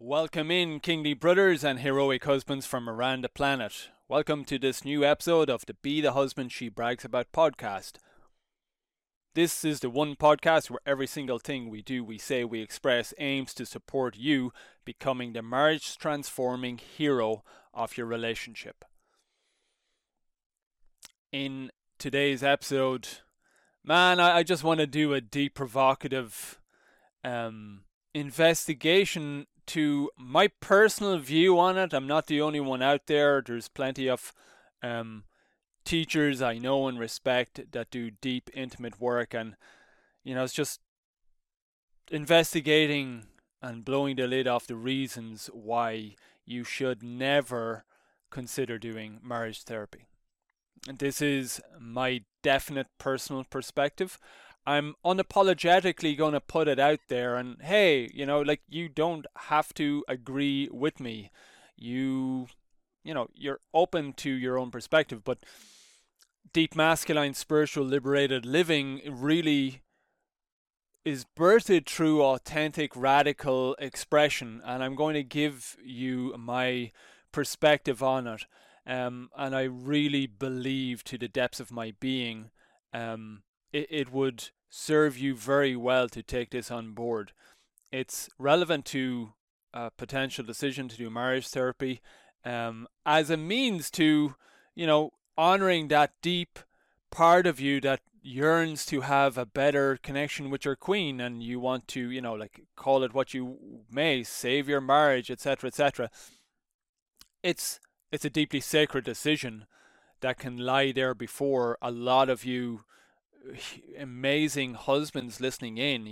Welcome in, kingly brothers and heroic husbands from around the planet. Welcome to this new episode of the Be the Husband She Brags About podcast. This is the one podcast where every single thing we do, we say, we express aims to support you becoming the marriage transforming hero of your relationship. In today's episode, I just want to do a deep provocative investigation to my personal view on it. I'm not the only one out there. There's plenty of teachers I know and respect that do deep, intimate work, and it's just investigating and blowing the lid off the reasons why you should never consider doing marriage therapy. And this is my definite personal perspective. I'm unapologetically going to put it out there, and hey, you don't have to agree with me. You're open to your own perspective, but deep masculine spiritual liberated living really is birthed through authentic radical expression, and I'm going to give you my perspective on it. And I really believe to the depths of my being it would serve you very well to take this on board. It's relevant to a potential decision to do marriage therapy as a means to, honoring that deep part of you that yearns to have a better connection with your queen, and you want to, call it what you may, save your marriage, etc., etc. It's a deeply sacred decision that can lie there before a lot of you amazing husbands listening in.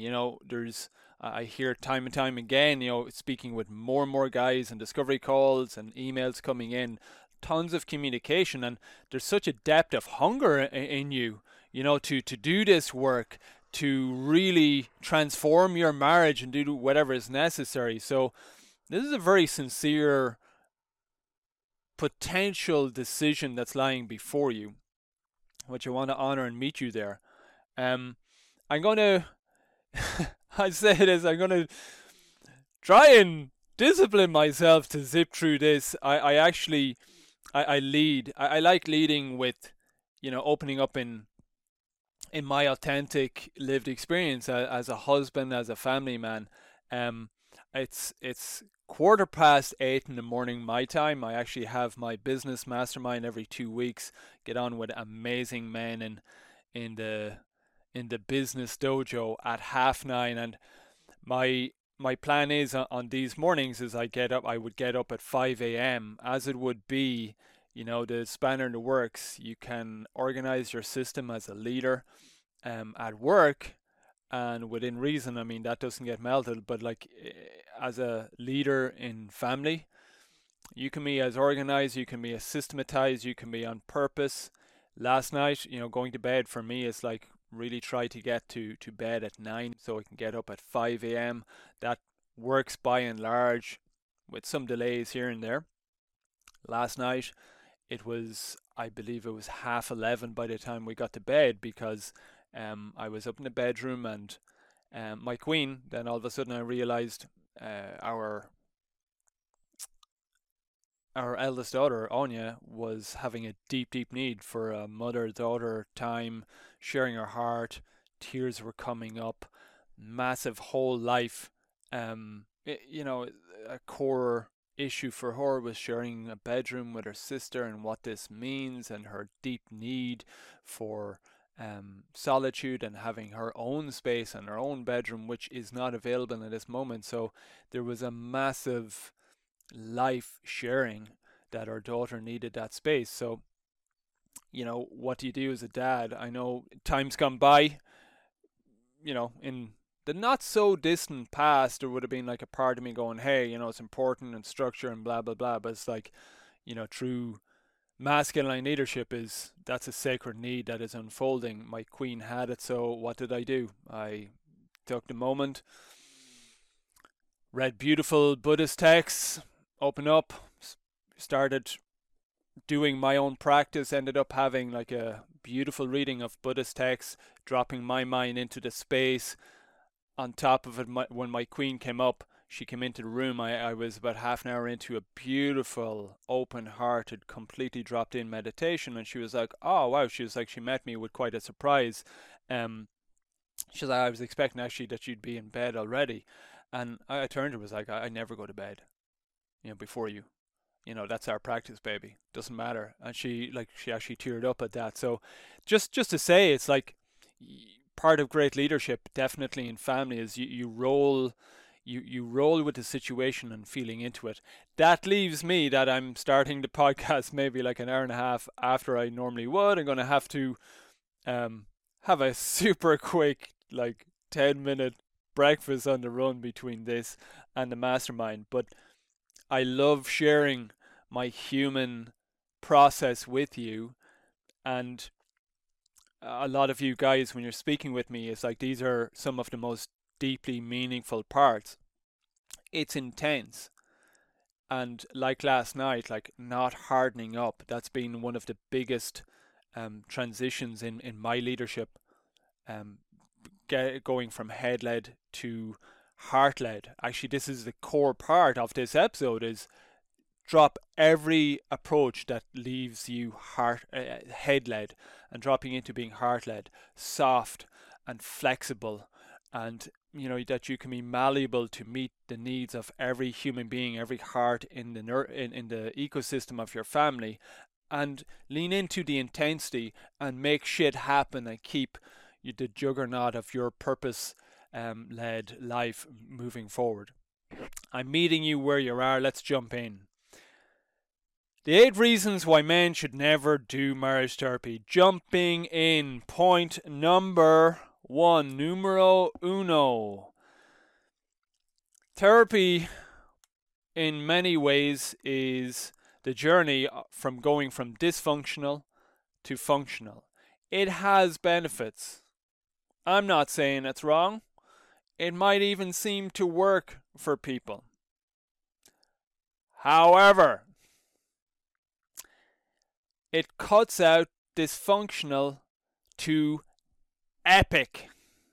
I hear time and time again, speaking with more and more guys and discovery calls and emails coming in, tons of communication, and there's such a depth of hunger in you, to do this work, to really transform your marriage and do whatever is necessary. So this is a very sincere potential decision that's lying before you, which I want to honor and meet you there. I'm going to, I'm going to try and discipline myself to zip through this. I lead. I like leading with, opening up in my authentic lived experience as a husband, as a family man. It's 8:15 in the morning my time. I actually have my business mastermind every 2 weeks. Get on with amazing men in the business dojo at 9:30, and my plan is on these mornings is I would get up at 5 a.m. as it would be, the spanner in the works. You can organize your system as a leader at work, and within reason. I mean, that doesn't get melted, but as a leader in family, you can be as organized, you can be as systematized, you can be on purpose. Last night, going to bed for me is really try to get to bed at 9 so I can get up at 5 a.m. That works by and large, with some delays here and there. Last night, I believe it was 11:30 by the time we got to bed, because I was up in the bedroom, and my queen, then all of a sudden I realized our eldest daughter, Anya, was having a deep, deep need for a mother-daughter time, sharing her heart. Tears were coming up. Massive whole life, a core issue for her was sharing a bedroom with her sister, and what this means, and her deep need for solitude and having her own space and her own bedroom, which is not available at this moment. So there was a massive life sharing that our daughter needed that space. So, what do you do as a dad? I know times come by, in the not so distant past, there would have been a part of me going, hey, it's important and structure and blah, blah, blah. But it's true masculine leadership that's a sacred need that is unfolding. My queen had it, so what did I do? I took the moment, read beautiful Buddhist texts, opened up, started doing my own practice, ended up having a beautiful reading of Buddhist texts, dropping my mind into the space. On top of it, when my queen came up, she came into the room, I was about half an hour into a beautiful, open-hearted, completely dropped-in meditation, and she was like, "Oh wow!" She was like, she met me with quite a surprise. Um, she was like, "I was expecting actually that you'd be in bed already," and I turned to her, was like, "I never go to bed, before you. That's our practice, baby. Doesn't matter." And she actually teared up at that. So, just to say, it's like part of great leadership, definitely in family, is you roll. You roll with the situation and feeling into it. That leaves me that I'm starting the podcast maybe like an hour and a half after I normally would. I'm going to have to have a super quick, like 10-minute breakfast on the run between this and the mastermind. But I love sharing my human process with you. And a lot of you guys, when you're speaking with me, it's like these are some of the most deeply meaningful parts. It's intense. And like last night, like not hardening up, that's been one of the biggest transitions in my leadership, um, going from head led to heart led. Actually, this is the core part of this episode, is drop every approach that leaves you head led, and dropping into being heart led, soft and flexible, and that you can be malleable to meet the needs of every human being, every heart in the in the ecosystem of your family, and lean into the intensity and make shit happen and keep the juggernaut of your purpose led life moving forward. I'm meeting you where you are. Let's jump in. The 8 reasons why men should never do marriage therapy. Jumping in. Point number 1. Numero uno. Therapy, in many ways, is the journey from going from dysfunctional to functional. It has benefits. I'm not saying it's wrong. It might even seem to work for people. However, it cuts out dysfunctional to epic.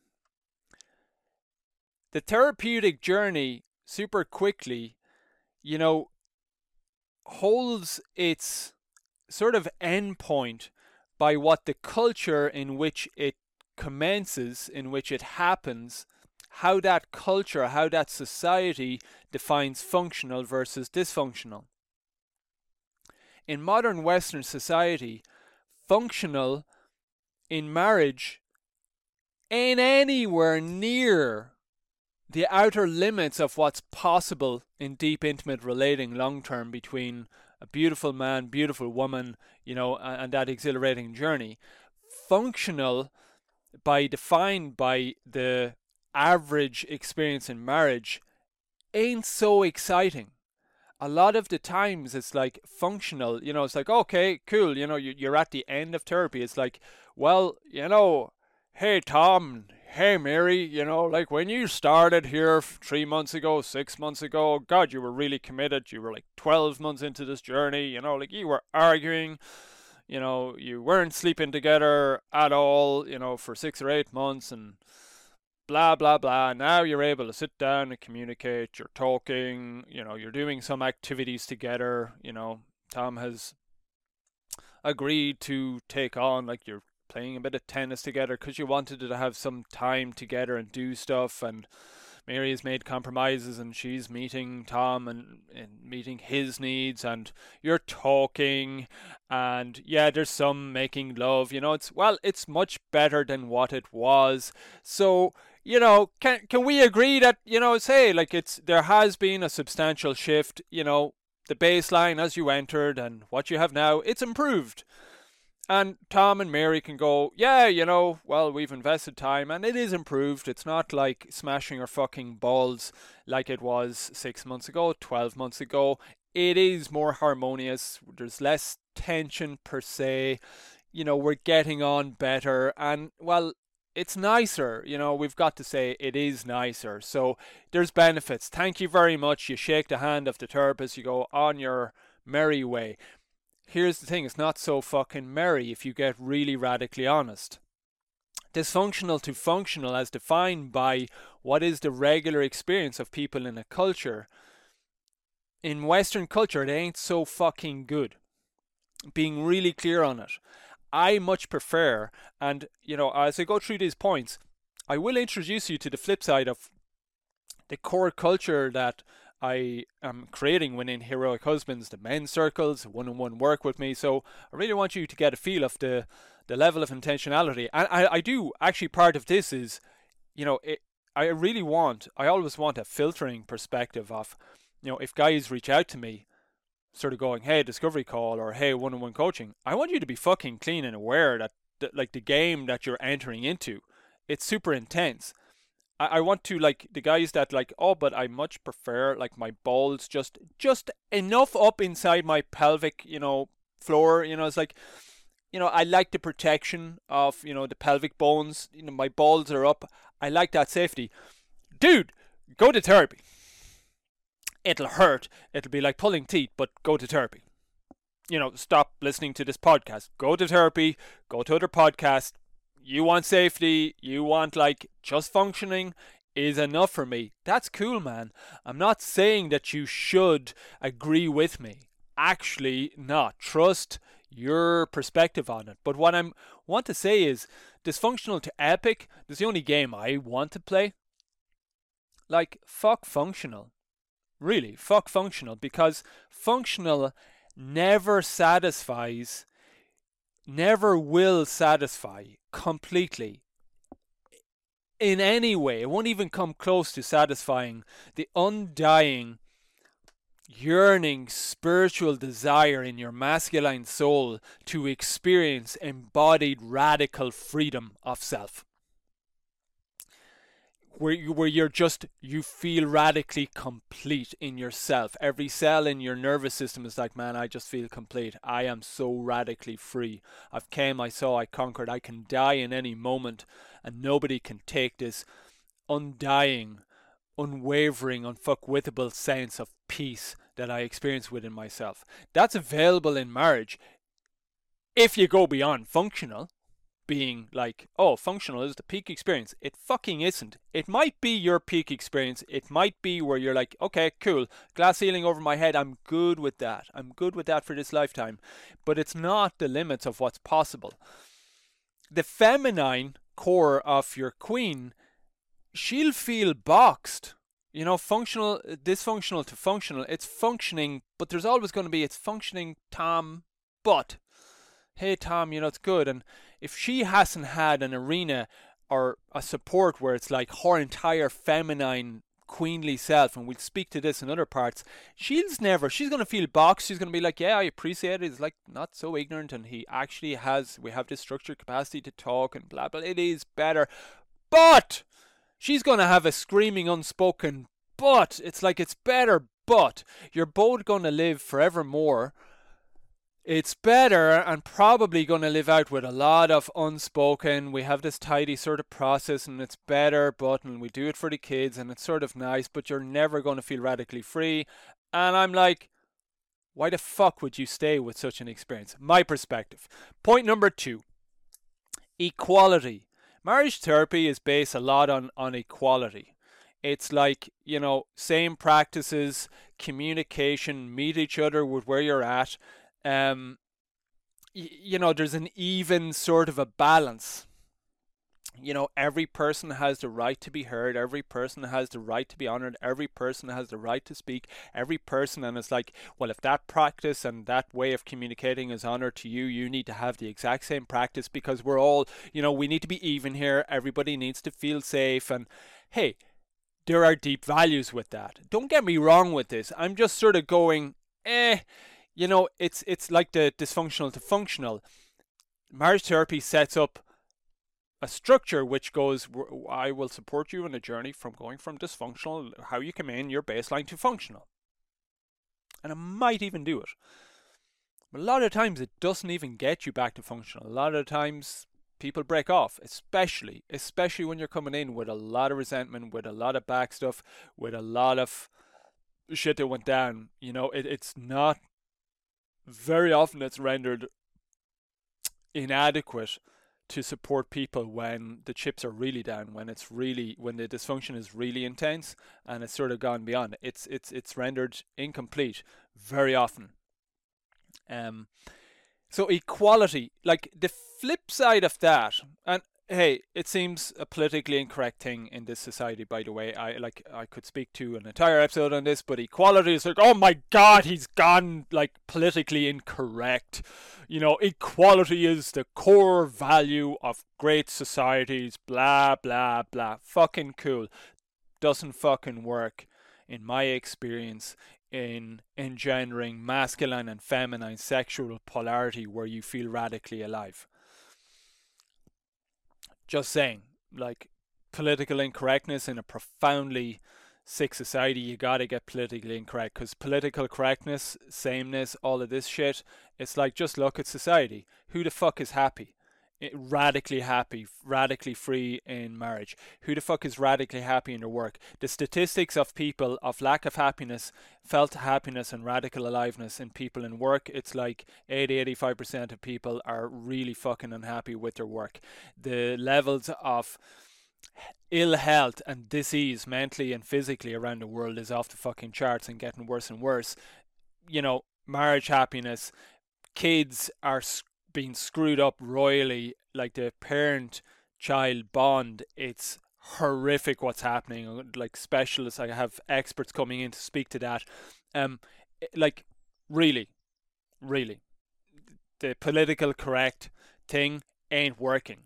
The therapeutic journey, super quickly, holds its sort of endpoint by what the culture in which it commences, in which it happens, how that culture, how that society defines functional versus dysfunctional. In modern Western society, functional in marriage ain't anywhere near the outer limits of what's possible in deep, intimate relating long term between a beautiful man, beautiful woman, and that exhilarating journey. Functional, defined by the average experience in marriage, ain't so exciting. A lot of the times it's like functional, it's like, okay, cool, you're at the end of therapy. It's like, well, hey Tom, hey Mary, like when you started here 3 months ago, 6 months ago, God, you were really committed. You were like 12 months into this journey, like you were arguing, you weren't sleeping together at all, for 6 or 8 months, and blah blah blah. Now you're able to sit down and communicate. You're talking, you're doing some activities together. Tom has agreed to take on, like, you're playing a bit of tennis together because you wanted to have some time together and do stuff. And Mary has made compromises, and she's meeting Tom and meeting his needs, and you're talking, and yeah, there's some making love. It's much better than what it was. So, can we agree that, say, like, there has been a substantial shift, the baseline as you entered and what you have now, it's improved. And Tom and Mary can go, yeah, well, we've invested time and it is improved. It's not like smashing our fucking balls like it was 6 months ago, 12 months ago. It is more harmonious. There's less tension per se. We're getting on better. And, well, it's nicer. We've got to say it is nicer. So there's benefits. Thank you very much. You shake the hand of the therapist. You go on your merry way. Here's the thing, it's not so fucking merry if you get really radically honest. Dysfunctional to functional, as defined by what is the regular experience of people in a culture. In Western culture, it ain't so fucking good. Being really clear on it. I much prefer, and as I go through these points, I will introduce you to the flip side of the core culture that I am creating within Heroic Husbands, the men's circles, one-on-one work with me. So I really want you to get a feel of the level of intentionality. And I do, actually, part of this is, I always want a filtering perspective of, if guys reach out to me, sort of going, hey, discovery call, or hey, one-on-one coaching, I want you to be fucking clean and aware that like the game that you're entering into, it's super intense. I want to, like, the guys that like, oh, but I much prefer like my balls just enough up inside my pelvic, floor. It's like, I like the protection of, the pelvic bones. My balls are up. I like that safety. Dude, go to therapy. It'll hurt. It'll be like pulling teeth, but go to therapy. Stop listening to this podcast. Go to therapy. Go to other podcasts. You want safety, you want like just functioning is enough for me. That's cool, man. I'm not saying that you should agree with me. Actually, not. Trust your perspective on it. But what I want to say is, dysfunctional to epic is the only game I want to play. Like, fuck functional. Really, fuck functional. Because functional never satisfies, never will satisfy completely in any way. It won't even come close to satisfying the undying, yearning spiritual desire in your masculine soul to experience embodied radical freedom of self. Where you feel radically complete in yourself. Every cell in your nervous system is like, man, I just feel complete. I am so radically free. I've came, I saw, I conquered. I can die in any moment, and nobody can take this undying, unwavering, unfuckwithable sense of peace that I experience within myself. That's available in marriage if you go beyond functional. Being like, oh, functional is the peak experience. It fucking isn't. It might be your peak experience. It might be where you're like, okay, cool, glass ceiling over my head. I'm good with that. I'm good with that for this lifetime. But it's not the limits of what's possible. The feminine core of your queen, she'll feel boxed. Functional, dysfunctional to functional. It's functioning, but there's always going to be, it's functioning, Tom, but hey, Tom, it's good. And if she hasn't had an arena or a support where it's like her entire feminine, queenly self, and we'll speak to this in other parts, she's going to feel boxed. She's going to be like, yeah, I appreciate it. He's like not so ignorant, and we have this structured capacity to talk and blah, blah. It is better. But she's going to have a screaming unspoken but. It's like, it's better, but you're both going to live forevermore. It's better, and probably going to live out with a lot of unspoken, we have this tidy sort of process, and it's better, but, and we do it for the kids, and it's sort of nice, but you're never going to feel radically free. And I'm like, why the fuck would you stay with such an experience? My perspective. Point number 2, equality. Marriage therapy is based a lot on equality. It's like, same practices, communication, meet each other with where you're at. There's an even sort of a balance. Every person has the right to be heard. Every person has the right to be honored. Every person has the right to speak. Every person, and it's like, well, if that practice and that way of communicating is honored to you, you need to have the exact same practice, because we're all, we need to be even here. Everybody needs to feel safe. And hey, there are deep values with that. Don't get me wrong with this. I'm just sort of going, it's like the dysfunctional to functional. Marriage therapy sets up a structure which goes, I will support you in a journey from going from dysfunctional, how you come in your baseline, to functional. And I might even do it. But a lot of times it doesn't even get you back to functional. A lot of times people break off, especially when you're coming in with a lot of resentment, with a lot of back stuff, with a lot of shit that went down. It's not, very often it's rendered inadequate to support people when the chips are really down, when the dysfunction is really intense and it's sort of gone beyond. It's rendered incomplete very often. So equality, like the flip side of that, and hey, it seems a politically incorrect thing in this society, by the way. I could speak to an entire episode on this, but equality is like, oh my god, he's gone like politically incorrect. You know, equality is the core value of great societies, blah blah blah. Fucking cool. Doesn't fucking work in my experience in engendering masculine and feminine sexual polarity where you feel radically alive. Just saying, like, political incorrectness in a profoundly sick society, you gotta get politically incorrect, because political correctness, sameness, all of this shit, it's like, just look at society. Who the fuck is happy? Radically happy, radically free in marriage? Who the fuck is radically happy in their work? The statistics of people of lack of happiness, felt happiness and radical aliveness in people in work, it's like 80-85% of people are really fucking unhappy with their work. The levels of ill health and disease mentally and physically around the world is off the fucking charts and getting worse and worse. You know, marriage happiness, kids are being screwed up royally, like the parent-child bond. It's horrific what's happening. Like specialists, I have experts coming in to speak to that. Like really, the political correct thing ain't working.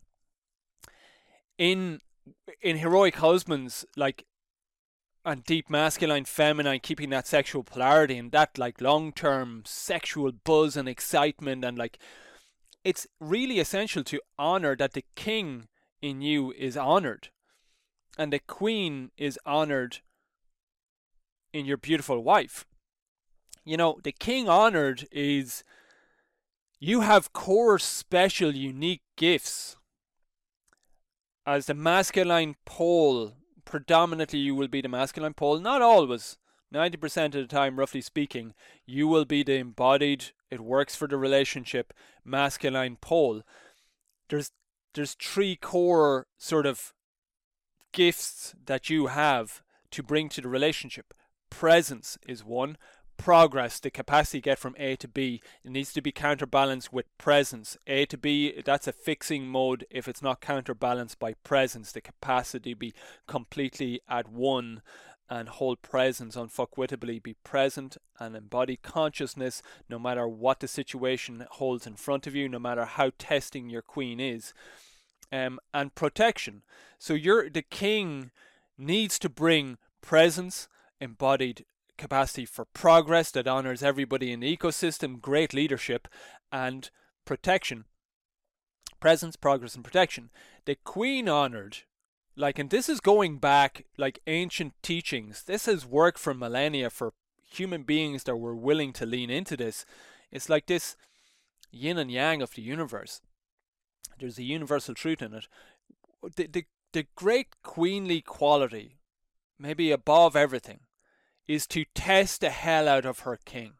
In Heroic Husbands, like, and deep masculine, feminine, keeping that sexual polarity and that like long-term sexual buzz and excitement, and like, it's really essential to honor that the king in you is honored and the queen is honored in your beautiful wife. You know, the king honored is, you have core, special, unique gifts. As the masculine pole, predominantly you will be the masculine pole, not always, 90% of the time, roughly speaking, you will be the embodied, it works for the relationship, masculine pole. There's three core sort of gifts that you have to bring to the relationship. Presence is one. Progress, the capacity to get from A to B, it needs to be counterbalanced with presence. A to B, that's a fixing mode if it's not counterbalanced by presence. The capacity to be completely at one and hold presence, unfuckwittably be present and embody consciousness no matter what the situation holds in front of you, no matter how testing your queen is. And protection. So the king needs to bring presence, embodied capacity for progress that honors everybody in the ecosystem, great leadership, and protection. Presence, progress, and protection. The queen honored, like, and this is going back like ancient teachings. This has worked for millennia for human beings that were willing to lean into this. It's like this yin and yang of the universe. There's a universal truth in it. The great queenly quality, maybe above everything, is to test the hell out of her king.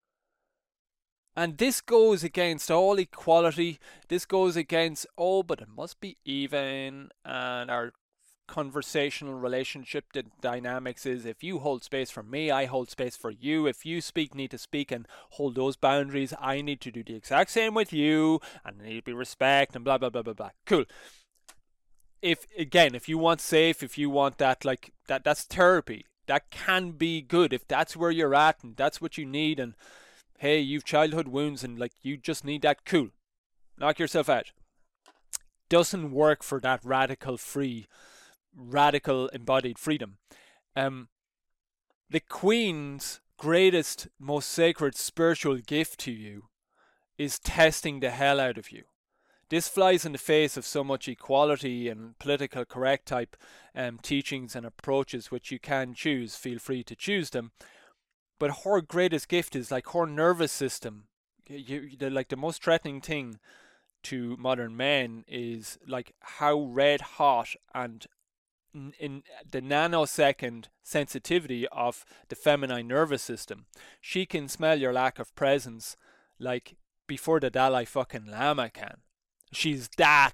And this goes against all equality. This goes against, but it must be even. And our conversational relationship dynamics is, if you hold space for me, I hold space for you. If you need to speak and hold those boundaries, I need to do the exact same with you. And there need to be respect and blah, blah, blah, blah, blah. Cool. If you want safe, if you want that, like, that's therapy. That can be good if that's where you're at and that's what you need, and hey, you've childhood wounds and like you just need that. Cool. Knock yourself out. Doesn't work for that radical embodied freedom. The queen's greatest, most sacred spiritual gift to you is testing the hell out of you. This flies in the face of so much equality and political correct type teachings and approaches, which you can choose. Feel free to choose them. But her greatest gift is like her nervous system. Like the most threatening thing to modern men is like how red hot and in the nanosecond sensitivity of the feminine nervous system. She can smell your lack of presence like before the Dalai fucking Lama can. She's that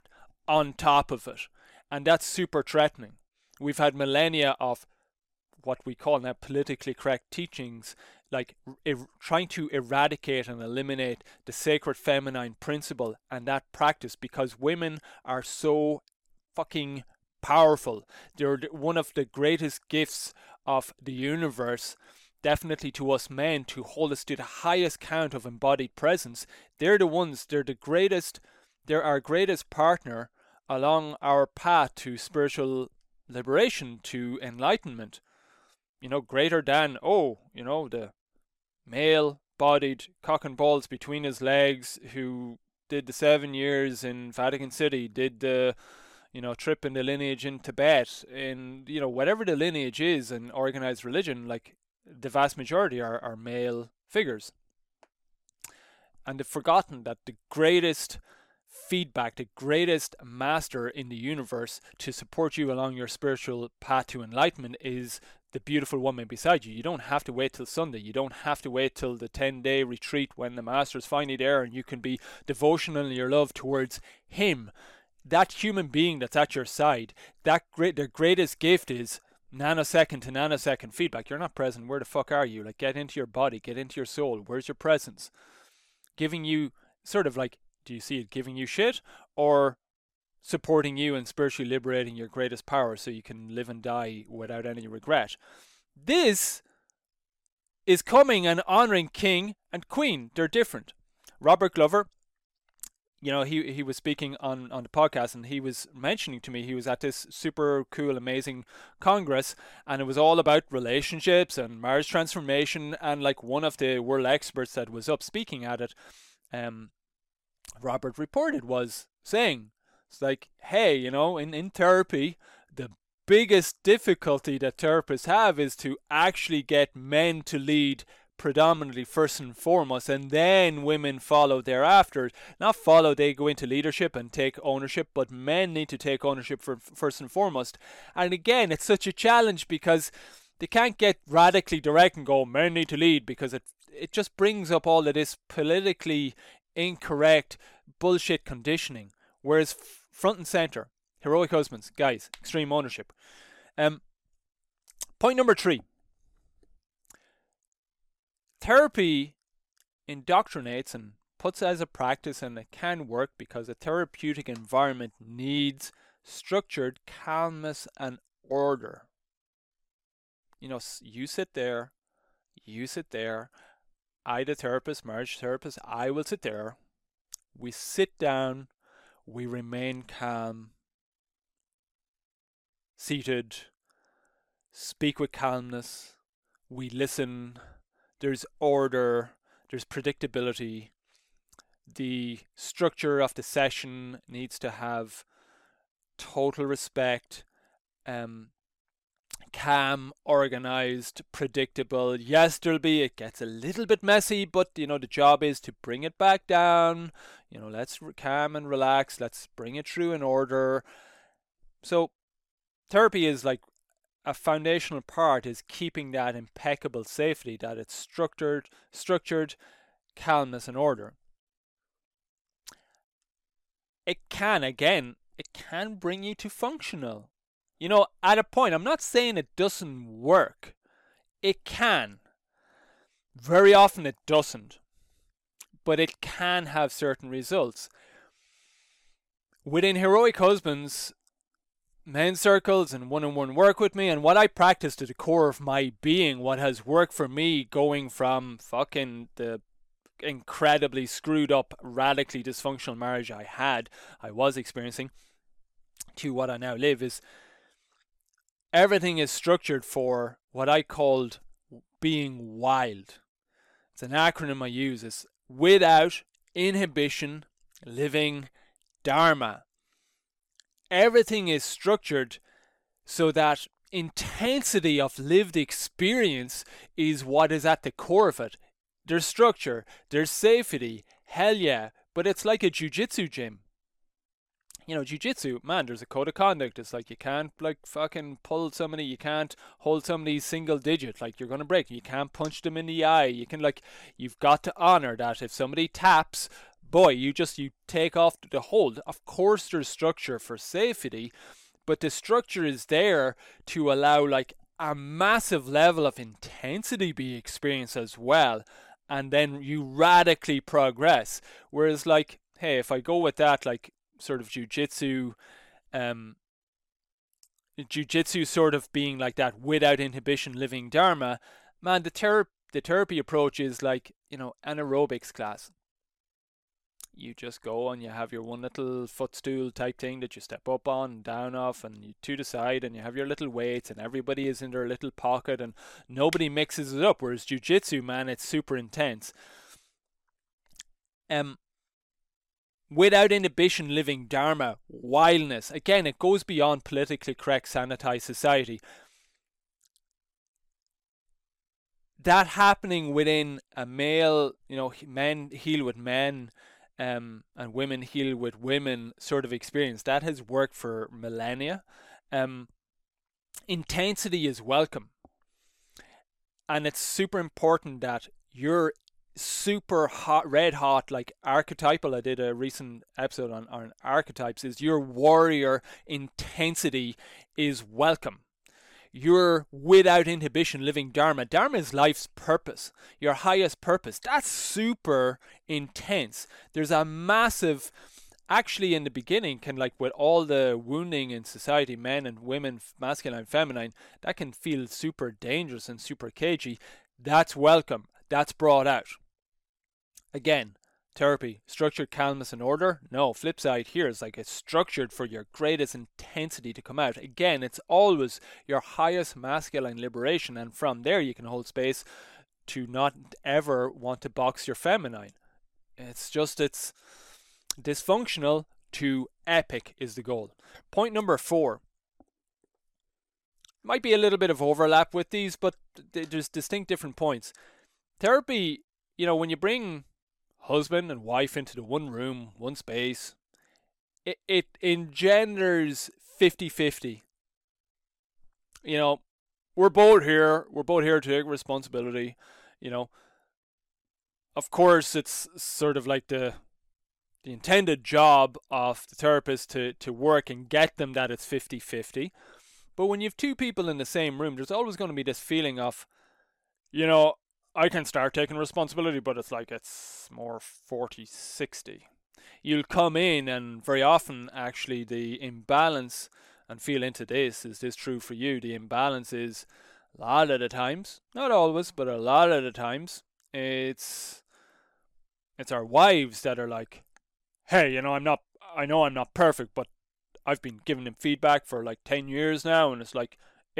on top of it. And that's super threatening. We've had millennia of what we call now politically correct teachings, like trying to eradicate and eliminate the sacred feminine principle and that practice, because women are so fucking powerful. They're one of the greatest gifts of the universe, definitely to us men, to hold us to the highest count of embodied presence. They're the greatest, they're our greatest partner along our path to spiritual liberation, to enlightenment. Greater than, the male-bodied cock and balls between his legs who did the 7 years in Vatican City, did the, trip in the lineage in Tibet, in, whatever the lineage is in organized religion, like the vast majority are male figures. And they've forgotten that the greatest feedback, the greatest master in the universe to support you along your spiritual path to enlightenment is the beautiful woman beside you. You don't have to wait till Sunday. You don't have to wait till the 10-day retreat when the master is finally there and you can be devotional in your love towards him. That human being that's at your side, their greatest gift is nanosecond to nanosecond feedback. You're not present. Where the fuck are you? Like, get into your body, get into your soul. Where's your presence? Giving you sort of like, do you see it giving you shit, or supporting you and spiritually liberating your greatest power so you can live and die without any regret? This is coming and honoring king and queen. They're different. Robert Glover, he was speaking on the podcast, and he was mentioning to me he was at this super cool, amazing congress, and it was all about relationships and marriage transformation, and like one of the world experts that was up speaking at it, Robert reported, was saying, it's like, hey, in therapy, the biggest difficulty that therapists have is to actually get men to lead predominantly first and foremost, and then women follow thereafter. Not follow, they go into leadership and take ownership, but men need to take ownership for first and foremost. And again, it's such a challenge because they can't get radically direct and go, men need to lead, because it just brings up all of this politically incorrect bullshit conditioning. Whereas front and center, heroic husbands, guys, extreme ownership. Point number 3. Therapy indoctrinates and puts as a practice, and it can work because a therapeutic environment needs structured calmness and order. You sit there, I, the therapist, marriage therapist, I will sit there. We sit down, we remain calm, seated, speak with calmness, we listen, there's order, there's predictability. The structure of the session needs to have total respect, calm, organized, predictable. Yes, it gets a little bit messy, but the job is to bring it back down. Let's calm and relax, let's bring it through in order. So therapy is like a foundational part, is keeping that impeccable safety, that it's structured calmness and order. It can bring you to functional. At a point, I'm not saying it doesn't work. It can. Very often it doesn't. But it can have certain results. Within Heroic Husbands, men's circles and one-on-one work with me, and what I practice to the core of my being, what has worked for me, going from fucking the incredibly screwed up, radically dysfunctional marriage I was experiencing, to what I now live, is everything is structured for what I called being wild. It's an acronym I use. It's without inhibition, living Dharma. Everything is structured so that intensity of lived experience is what is at the core of it. There's structure, there's safety, hell yeah, but it's like a jiu-jitsu gym. Jiu-jitsu, man, there's a code of conduct. It's like you can't fucking pull somebody, you can't hold somebody single digit, you're gonna break. You can't punch them in the eye. You've got to honor that if somebody taps boy, you take off the hold. Of course there's structure for safety, but the structure is there to allow like a massive level of intensity be experienced as well, and then you radically progress. Whereas like, hey, if I go with that like sort of jiu-jitsu sort of being like that without inhibition living dharma, man, the therapy approach is like, an aerobics class. You just go and you have your one little footstool type thing that you step up on and down off, and you to the side, and you have your little weights, and everybody is in their little pocket, and nobody mixes it up. Whereas jiu-jitsu, man, it's super intense. Without inhibition living dharma, wildness. Again, it goes beyond politically correct sanitized society. That happening within a male, men heal with men, and women heal with women sort of experience, that has worked for millennia. Intensity is welcome, and it's super important that you're super hot, red hot, like archetypal. I did a recent episode on archetypes. Is your warrior intensity is welcome. You're without inhibition living dharma. Dharma is life's purpose, your highest purpose. That's super intense. There's a massive, actually in the beginning, can like with all the wounding in society, men and women, masculine, feminine, that can feel super dangerous and super cagey. That's welcome. That's brought out. Again, therapy, structured calmness and order. No, flip side here is like it's structured for your greatest intensity to come out. Again, it's always your highest masculine liberation, and from there you can hold space to not ever want to box your feminine. It's dysfunctional to epic is the goal. Point number 4. Might be a little bit of overlap with these, but there's distinct different points. Therapy, when you bring husband and wife into the one room, one space, it engenders 50-50. We're both here to take responsibility. Of course it's sort of like the intended job of the therapist to work and get them that it's 50-50. But when you have two people in the same room, there's always going to be this feeling of, I can start taking responsibility, but it's more 40-60. You'll come in, and very often, actually, the imbalance, and feel into this, is this true for you? The imbalance is, a lot of the times, not always, but a lot of the times, it's our wives that are like, hey, I know I'm not perfect, but I've been giving them feedback for like 10 years now, and it's like,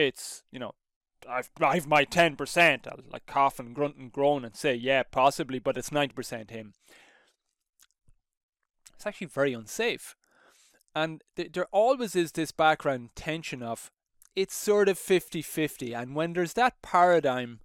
I've my 10%. I'll like cough and grunt and groan and say, yeah, possibly, but it's 90% him. It's actually very unsafe. And there always is this background tension of, it's sort of 50-50. And when there's that paradigm,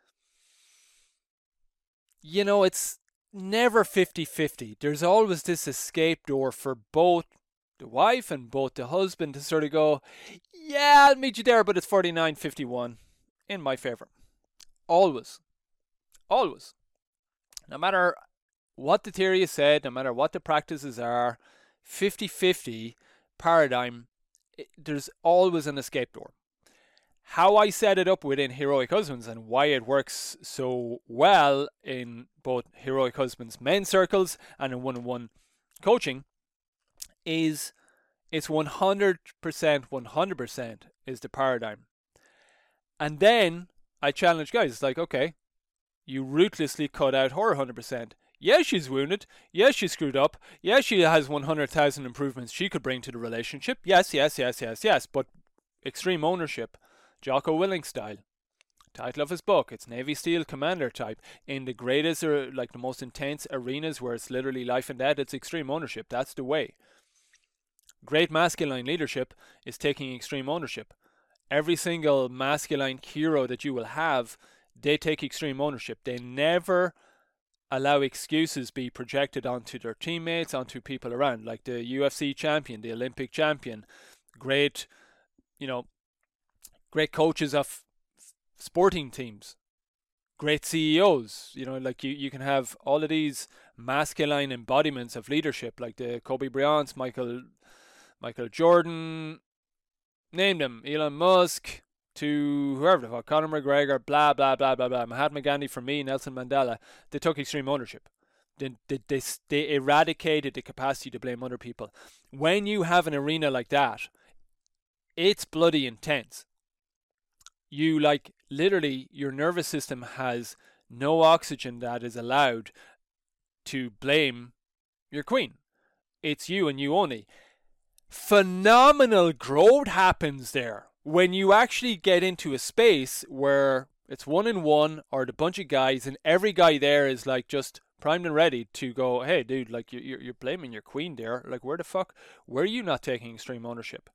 it's never 50-50. There's always this escape door for both the wife and both the husband to sort of go, yeah, I'll meet you there, but it's 49-51 in my favor. Always. Always. No matter what the theory is said, no matter what the practices are, 50-50 paradigm, there's always an escape door. How I set it up within Heroic Husbands and why it works so well in both Heroic Husbands men's circles and in one-on-one coaching is it's 100% is the paradigm. And then I challenge guys, it's like, okay, you ruthlessly cut out her 100%. Yes, she's wounded. Yes, she screwed up. Yes, she has 100,000 improvements she could bring to the relationship. Yes. But extreme ownership, Jocko Willink style. Title of his book, it's Navy SEAL commander type. In the greatest or like the most intense arenas where it's literally life and death, it's extreme ownership. That's the way. Great masculine leadership is taking extreme ownership. Every single masculine hero that you will have, they take extreme ownership. They never allow excuses be projected onto their teammates, onto people around. Like the UFC champion, the Olympic champion, great coaches of sporting teams. great CEOs. Like you can have all of these masculine embodiments of leadership, like the Kobe Bryant's, Michael Jordan, name them, Elon Musk, to whoever the fuck, Conor McGregor, blah blah blah blah blah, Mahatma Gandhi, for me, Nelson Mandela. They took extreme ownership. They eradicated the capacity to blame other people. When you have an arena like that, it's bloody intense. You, like, literally, your nervous system has no oxygen that is allowed to blame your queen. It's you and you only. Phenomenal growth happens there when you actually get into a space where it's 1-on-1 or the bunch of guys, and every guy there is like just primed and ready to go, hey dude, like you're blaming your queen there. Like, where are you not taking extreme ownership?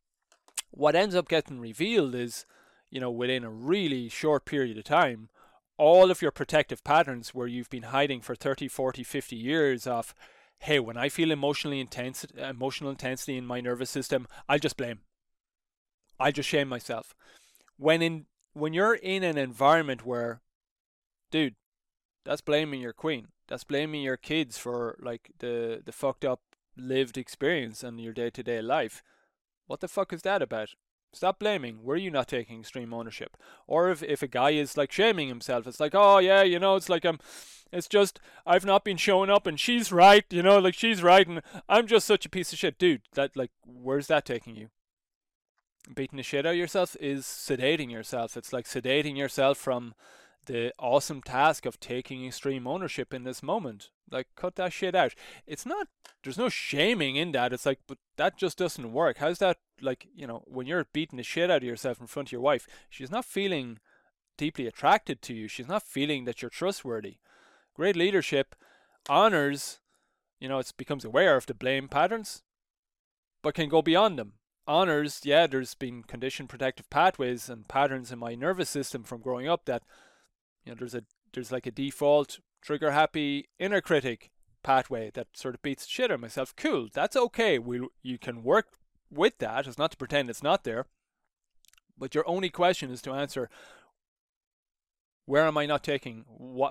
What ends up getting revealed is, within a really short period of time, all of your protective patterns where you've been hiding for 30, 40, 50 years of, hey, when I feel emotional intensity in my nervous system, I'll just blame. I'll just shame myself. When you're in an environment where, dude, that's blaming your queen. That's blaming your kids for, like, the fucked up lived experience in your day-to-day life. What the fuck is that about? Stop blaming. Were you not taking extreme ownership? Or if a guy is like shaming himself, it's like, oh yeah, it's like it's just I've not been showing up and she's right, like she's right and I'm just such a piece of shit. Dude, that, like, where's that taking you? Beating the shit out of yourself is sedating yourself. It's like sedating yourself from the awesome task of taking extreme ownership in this moment. Like, cut that shit out. It's not, there's no shaming in that. It's like, but that just doesn't work. How's that, like, when you're beating the shit out of yourself in front of your wife, she's not feeling deeply attracted to you. She's not feeling that you're trustworthy. Great leadership honors, it becomes aware of the blame patterns, but can go beyond them. Honors, yeah, there's been conditioned protective pathways and patterns in my nervous system from growing up that, there's like a default trigger happy inner critic pathway that sort of beats the shit out of myself. Cool, that's okay. You can work with that. It's not to pretend it's not there. But your only question is to answer, where am I not taking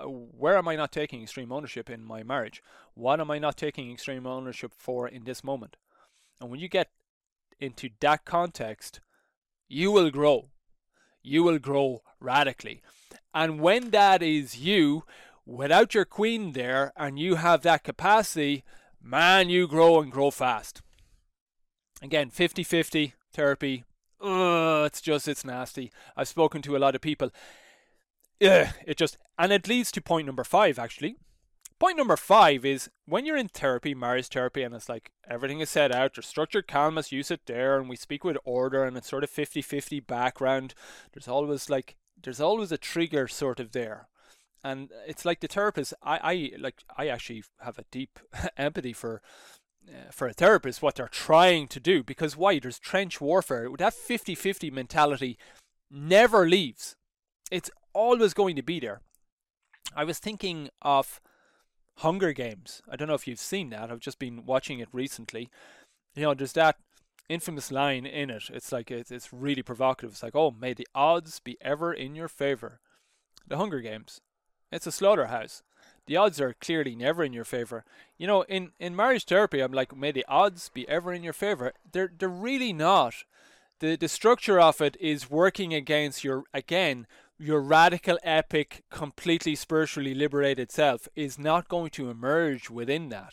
extreme ownership in my marriage? What am I not taking extreme ownership for in this moment? And when you get into that context, you will grow. You will grow radically. And when that is you, without your queen there, and you have that capacity, man, you grow and grow fast. Again, 50-50 therapy. It's nasty. I've spoken to a lot of people. And it leads to point number 5, actually. Point number 5 is, when you're in therapy, marriage therapy, and it's like everything is set out, there's structured calmness, you sit there and we speak with order, and it's sort of 50-50 background. There's always a trigger sort of there. And it's like the therapist, I actually have a deep empathy for a therapist, what they're trying to do. Because why? There's trench warfare. That 50-50 mentality never leaves. It's always going to be there. I was thinking of Hunger Games. I don't know if you've seen that. I've just been watching it recently. There's that infamous line in it. It's like, it's really provocative. It's like, oh, may the odds be ever in your favor. The Hunger Games. It's a slaughterhouse. The odds are clearly never in your favor. In marriage therapy, I'm like, may the odds be ever in your favor. They're really not. The structure of it is working against your radical, epic, completely spiritually liberated self is not going to emerge within that.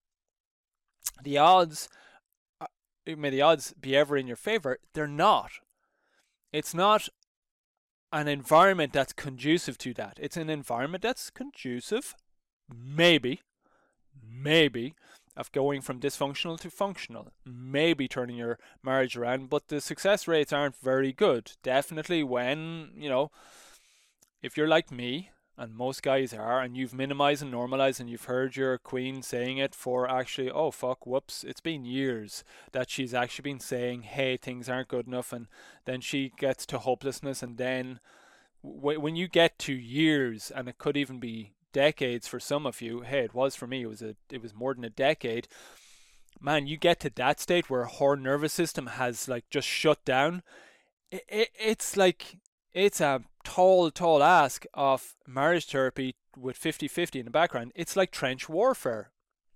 The odds, may the odds be ever in your favor, they're not. It's not an environment that's conducive to that. It's an environment that's conducive, maybe, of going from dysfunctional to functional, maybe turning your marriage around, but the success rates aren't very good. Definitely when, if you're like me, and most guys are, and you've minimized and normalized, and you've heard your queen saying it for actually, oh fuck, whoops, it's been years that she's actually been saying, hey, things aren't good enough, and then she gets to hopelessness, and then when you get to years, and it could even be decades for some of you, hey, it was for me, it was more than a decade, man, you get to that state where her nervous system has like just shut down. It's like, it's a tall ask of marriage therapy with 50-50 in the background. It's like trench warfare.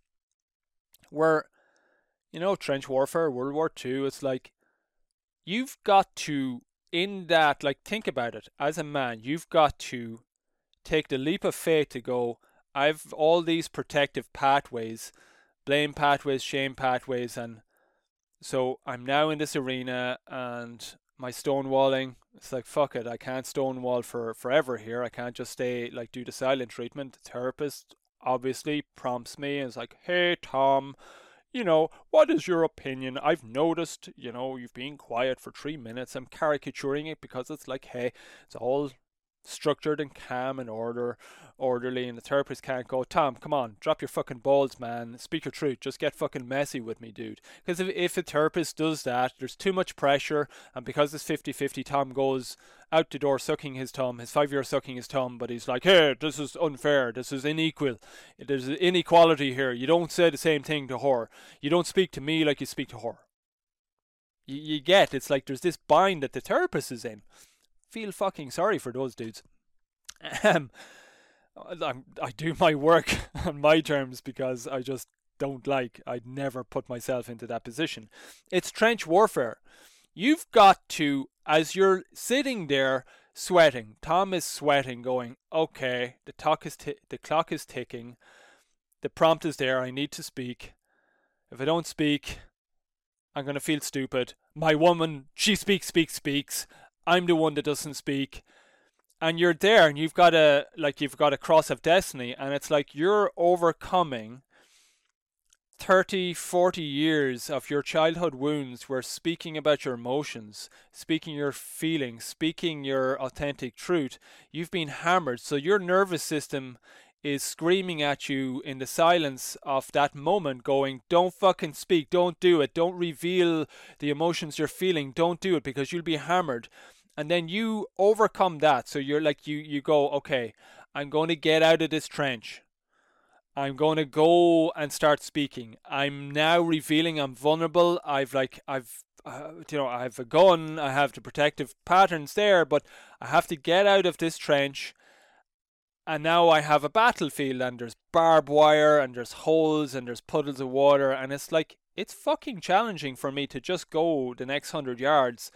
Where, trench warfare, World War II, it's like, you've got to, in that, like, think about it. As a man, you've got to take the leap of faith to go, I've all these protective pathways, blame pathways, shame pathways, and so I'm now in this arena, and my stonewalling, it's like, fuck it, I can't stonewall for forever here. I can't just stay, like, do the silent treatment. The therapist obviously prompts me and is like, hey, Tom, what is your opinion? I've noticed, you've been quiet for 3 minutes. I'm caricaturing it because it's like, hey, it's all structured and calm and orderly, and the therapist can't go, Tom, come on, drop your fucking balls, man, speak your truth, just get fucking messy with me, dude. Because if a therapist does that, there's too much pressure, and because it's 50-50, Tom goes out the door sucking his thumb, his 5-year sucking his thumb, but he's like, hey, this is unfair, this is unequal, there's inequality here, you don't say the same thing to her, you don't speak to me like you speak to her. You get, it's like there's this bind that the therapist is in. Feel fucking sorry for those dudes. I do my work on my terms because I just don't like, I'd never put myself into that position. It's trench warfare. You've got to, as you're sitting there sweating, Tom is sweating, going, okay, the clock is ticking, the prompt is there, I need to speak. If I don't speak, I'm going to feel stupid. My woman, she speaks. I'm the one that doesn't speak. And you're there, and you've got a cross of destiny, and it's like you're overcoming 30, 40 years of your childhood wounds where speaking about your emotions, speaking your feelings, speaking your authentic truth, you've been hammered. So your nervous system is screaming at you in the silence of that moment, going, don't fucking speak, don't do it, don't reveal the emotions you're feeling, don't do it because you'll be hammered. And then you overcome that. So you're like, you go, okay, I'm going to get out of this trench. I'm going to go and start speaking. I'm now revealing I'm vulnerable. I've I have a gun. I have the protective patterns there, but I have to get out of this trench. And now I have a battlefield, and there's barbed wire, and there's holes, and there's puddles of water, and it's like, it's fucking challenging for me to just go the next 100 yards.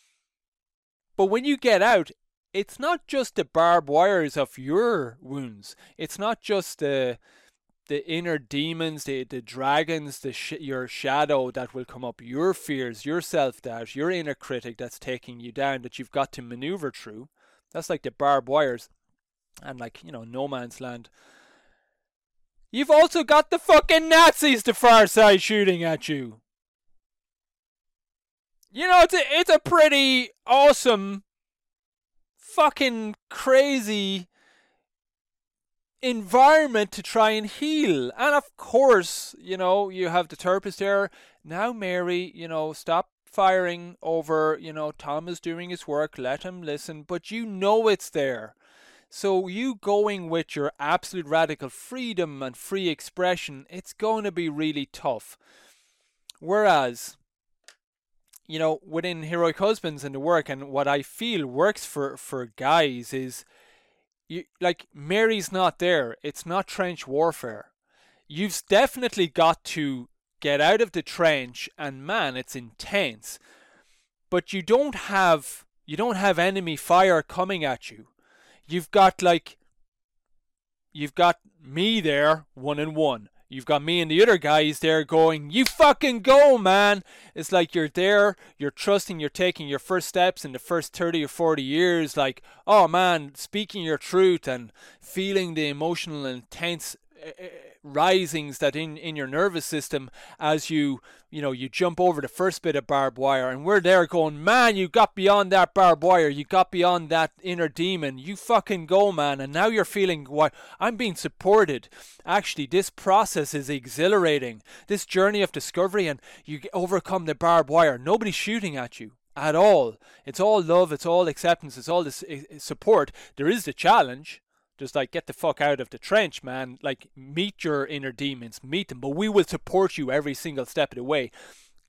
But when you get out, it's not just the barbed wires of your wounds. It's not just the inner demons, the dragons, your shadow that will come up, your fears, your self-doubt, your inner critic that's taking you down that you've got to maneuver through. That's like the barbed wires. And like, no man's land. You've also got the fucking Nazis the far side shooting at you. It's a pretty awesome, fucking crazy environment to try and heal. And of course, you have the therapist there. Now, Mary, stop firing over, Tom is doing his work, let him listen, but it's there. So you going with your absolute radical freedom and free expression, it's going to be really tough. Whereas, within Heroic Husbands and the work, and what I feel works for guys is, Mary's not there. It's not trench warfare. You've definitely got to get out of the trench, and man, it's intense. But you don't have enemy fire coming at you. You've got me there, 1-on-1. You've got me and the other guys there going, you fucking go, man. It's like you're there, you're trusting, you're taking your first steps in the first 30 or 40 years. Like, oh man, speaking your truth and feeling the emotional and intense risings that in your nervous system as you jump over the first bit of barbed wire, and we're there going, man, you got beyond that barbed wire, you got beyond that inner demon, you fucking go, man. And now you're feeling, I'm being supported. Actually, this process is exhilarating, this journey of discovery, and you overcome the barbed wire. Nobody's shooting at you at all. It's all love, it's all acceptance, it's all this support. There is the challenge. Just get the fuck out of the trench, man. Meet your inner demons, meet them, but we will support you every single step of the way.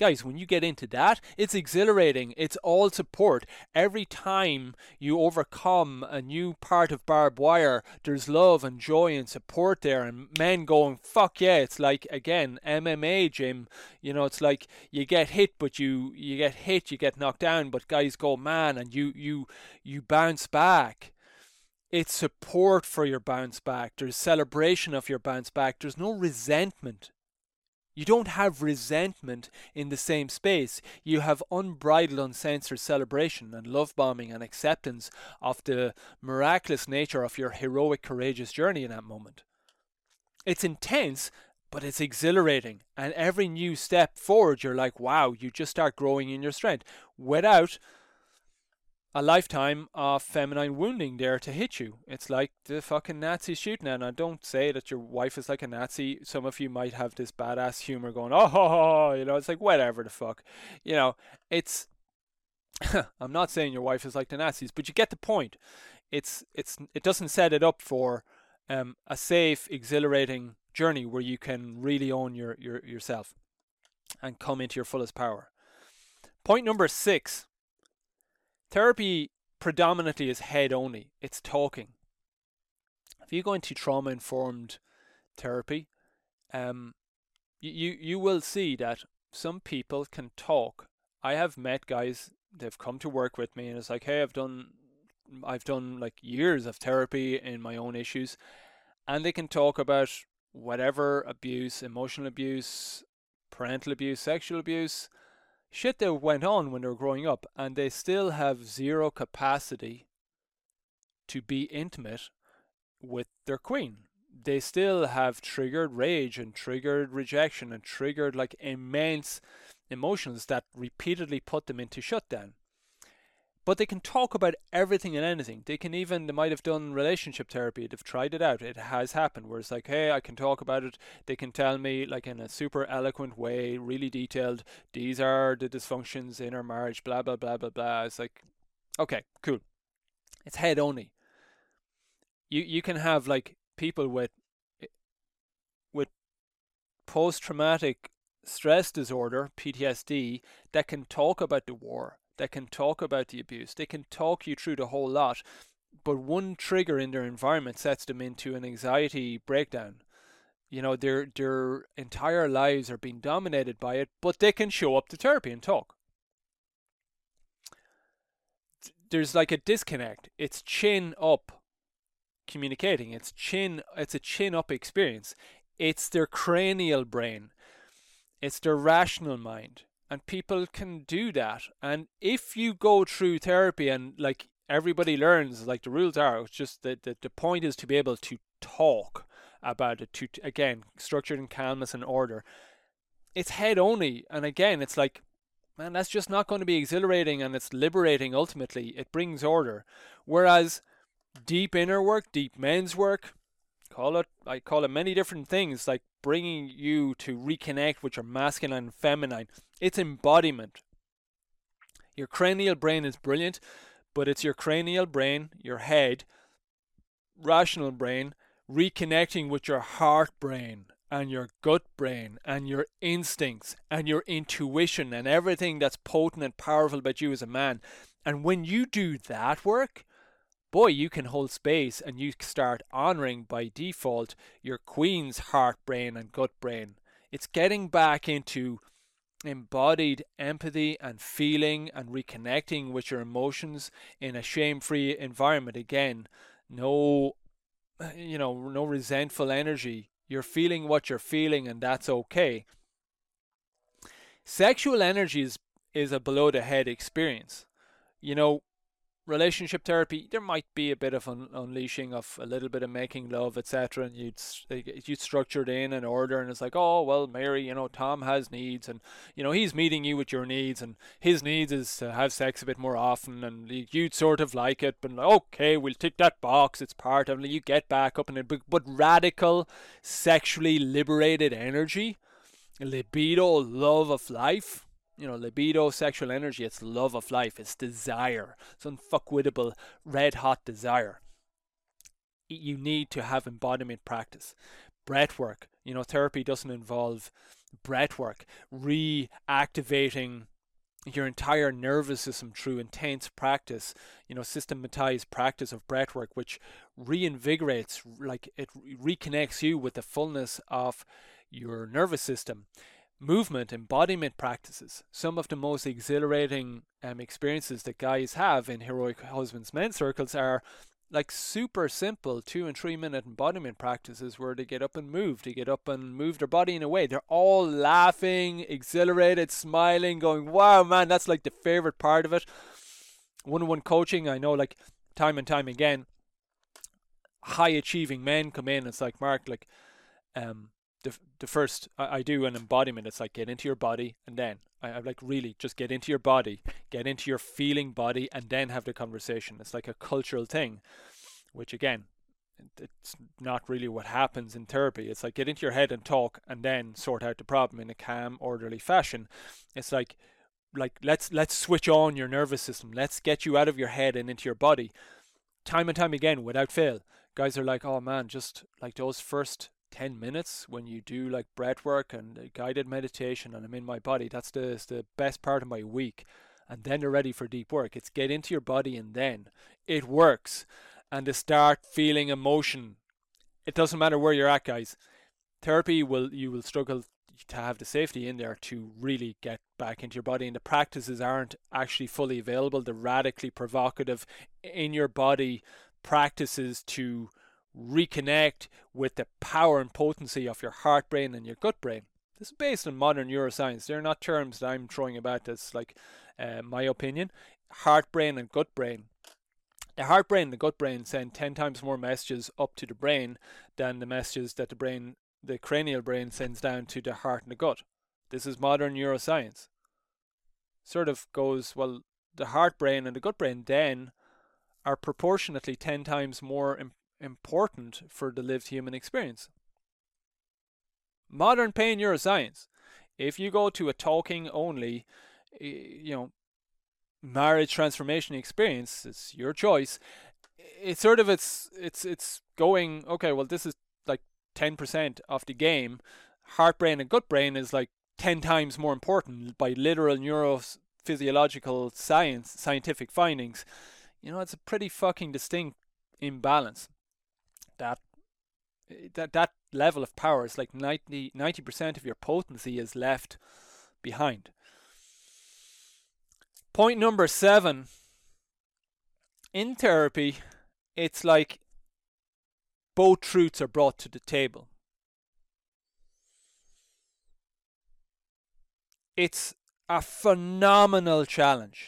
Guys, when you get into that, it's exhilarating. It's all support. Every time you overcome a new part of barbed wire, there's love and joy and support there, and men going, fuck yeah. It's like, again, MMA, Jim. You know, it's like you get hit, but you get knocked down, but guys go, man, and you bounce back. It's support for your bounce back. There's celebration of your bounce back. There's no resentment. You don't have resentment in the same space. You have unbridled, uncensored celebration and love bombing and acceptance of the miraculous nature of your heroic, courageous journey in that moment. It's intense, but it's exhilarating. And every new step forward, you're like, wow, you just start growing in your strength without a lifetime of feminine wounding there to hit you. It's like the fucking Nazis shooting. And I don't say that your wife is like a Nazi. Some of you might have this badass humor going, oh, you know, it's like, whatever the fuck. You know, it's, I'm not saying your wife is like the Nazis, but you get the point. It doesn't set it up for a safe, exhilarating journey where you can really own yourself and come into your fullest power. Point number 6. Therapy predominantly is head only. It's talking. If you go into trauma-informed therapy, you will see that some people can talk. I have met guys, they've come to work with me, and it's like, hey, I've done like years of therapy in my own issues, and they can talk about whatever abuse, emotional abuse, parental abuse, sexual abuse, shit that went on when they were growing up, and they still have zero capacity to be intimate with their queen. They still have triggered rage and triggered rejection and triggered like immense emotions that repeatedly put them into shutdown. But they can talk about everything and anything. They might have done relationship therapy. They've tried it out. It has happened where it's like, hey, I can talk about it. They can tell me like in a super eloquent way, really detailed, these are the dysfunctions in our marriage, blah, blah, blah, blah, blah. It's like, okay, cool. It's head only. You can have like people with post-traumatic stress disorder, PTSD, that can talk about the war, that can talk about the abuse, they can talk you through the whole lot, but one trigger in their environment sets them into an anxiety breakdown. You know, their entire lives are being dominated by it, but they can show up to therapy and talk. There's like a disconnect. It's chin up communicating. It's a chin up experience. It's their cranial brain. It's their rational mind. And people can do that. And if you go through therapy and like everybody learns, like the rules are, it's just that the point is to be able to talk about it, to again, structured in calmness and order. It's head only. And again, it's like, man, that's just not going to be exhilarating, and it's liberating ultimately. It brings order. Whereas deep inner work, deep men's work, I call it many different things, like bringing you to reconnect with your masculine and feminine. It's embodiment. Your cranial brain is brilliant, but it's your cranial brain, your head, rational brain, reconnecting with your heart brain and your gut brain and your instincts and your intuition and everything that's potent and powerful about you as a man. And when you do that work, boy, you can hold space and you start honoring by default your queen's heart brain and gut brain. It's getting back into embodied empathy and feeling and reconnecting with your emotions in a shame-free environment. Again, no resentful energy. You're feeling what you're feeling, and that's okay. Sexual energy is a below the head experience. You know, relationship therapy, there might be a bit of an unleashing of a little bit of making love, etc., and you'd structure it in an order, and it's like, oh well, Mary, you know, Tom has needs, and you know, he's meeting you with your needs, and his needs is to have sex a bit more often, and you'd sort of like it, but okay, we'll tick that box, it's part of it. You get back up in it, but radical sexually liberated energy, libido, love of life. You know, libido, sexual energy, it's love of life, it's desire, it's unfuckwittable, red hot desire. You need to have embodiment practice. Breath work, you know, therapy doesn't involve breath work, reactivating your entire nervous system through intense practice, systematized practice of breath work, which reinvigorates, like it reconnects you with the fullness of your nervous system. Movement, embodiment practices, some of the most exhilarating experiences that guys have in Heroic Husbands men's circles are like super simple 2 and 3 minute embodiment practices where they get up and move. They get up and move their body in a way. They're all laughing, exhilarated, smiling, going, wow, man, that's like the favorite part of it. One-on-one coaching, I know, like time and time again, high achieving men come in. It's like, Mark, like, the first I do an embodiment. It's like, get into your body, and then I like really just get into your body, get into your feeling body, and then have the conversation. It's like a cultural thing, which again, it's not really what happens in therapy. It's like, get into your head and talk, and then sort out the problem in a calm, orderly fashion. It's like let's switch on your nervous system. Let's get you out of your head and into your body. Time and time again, without fail, guys are like, oh man, just like those first 10 minutes when you do like breath work and guided meditation and I'm in my body, that's the best part of my week. And then they're ready for deep work. It's get into your body and then it works. And to start feeling emotion. It doesn't matter where you're at, guys. Therapy you will struggle to have the safety in there to really get back into your body, and the practices aren't actually fully available. The radically provocative in your body practices to reconnect with the power and potency of your heart brain and your gut brain. This is based on modern neuroscience. They're not terms that I'm throwing about. That's like my opinion. Heart brain and gut brain. The heart brain and the gut brain send 10 times more messages up to the brain than the messages that the cranial brain sends down to the heart and the gut. This is modern neuroscience. Sort of goes, well, the heart brain and the gut brain then are proportionately 10 times more important for the lived human experience. Modern pain neuroscience. If you go to a talking only, marriage transformation experience, it's your choice. It's sort of it's going, okay, well, this is like 10% of the game. Heart brain and gut brain is like 10 times more important by literal neurophysiological scientific findings. It's a pretty fucking distinct imbalance. That level of power is like 90% of your potency is left behind. Point number 7. In therapy, it's like both truths are brought to the table. It's a phenomenal challenge.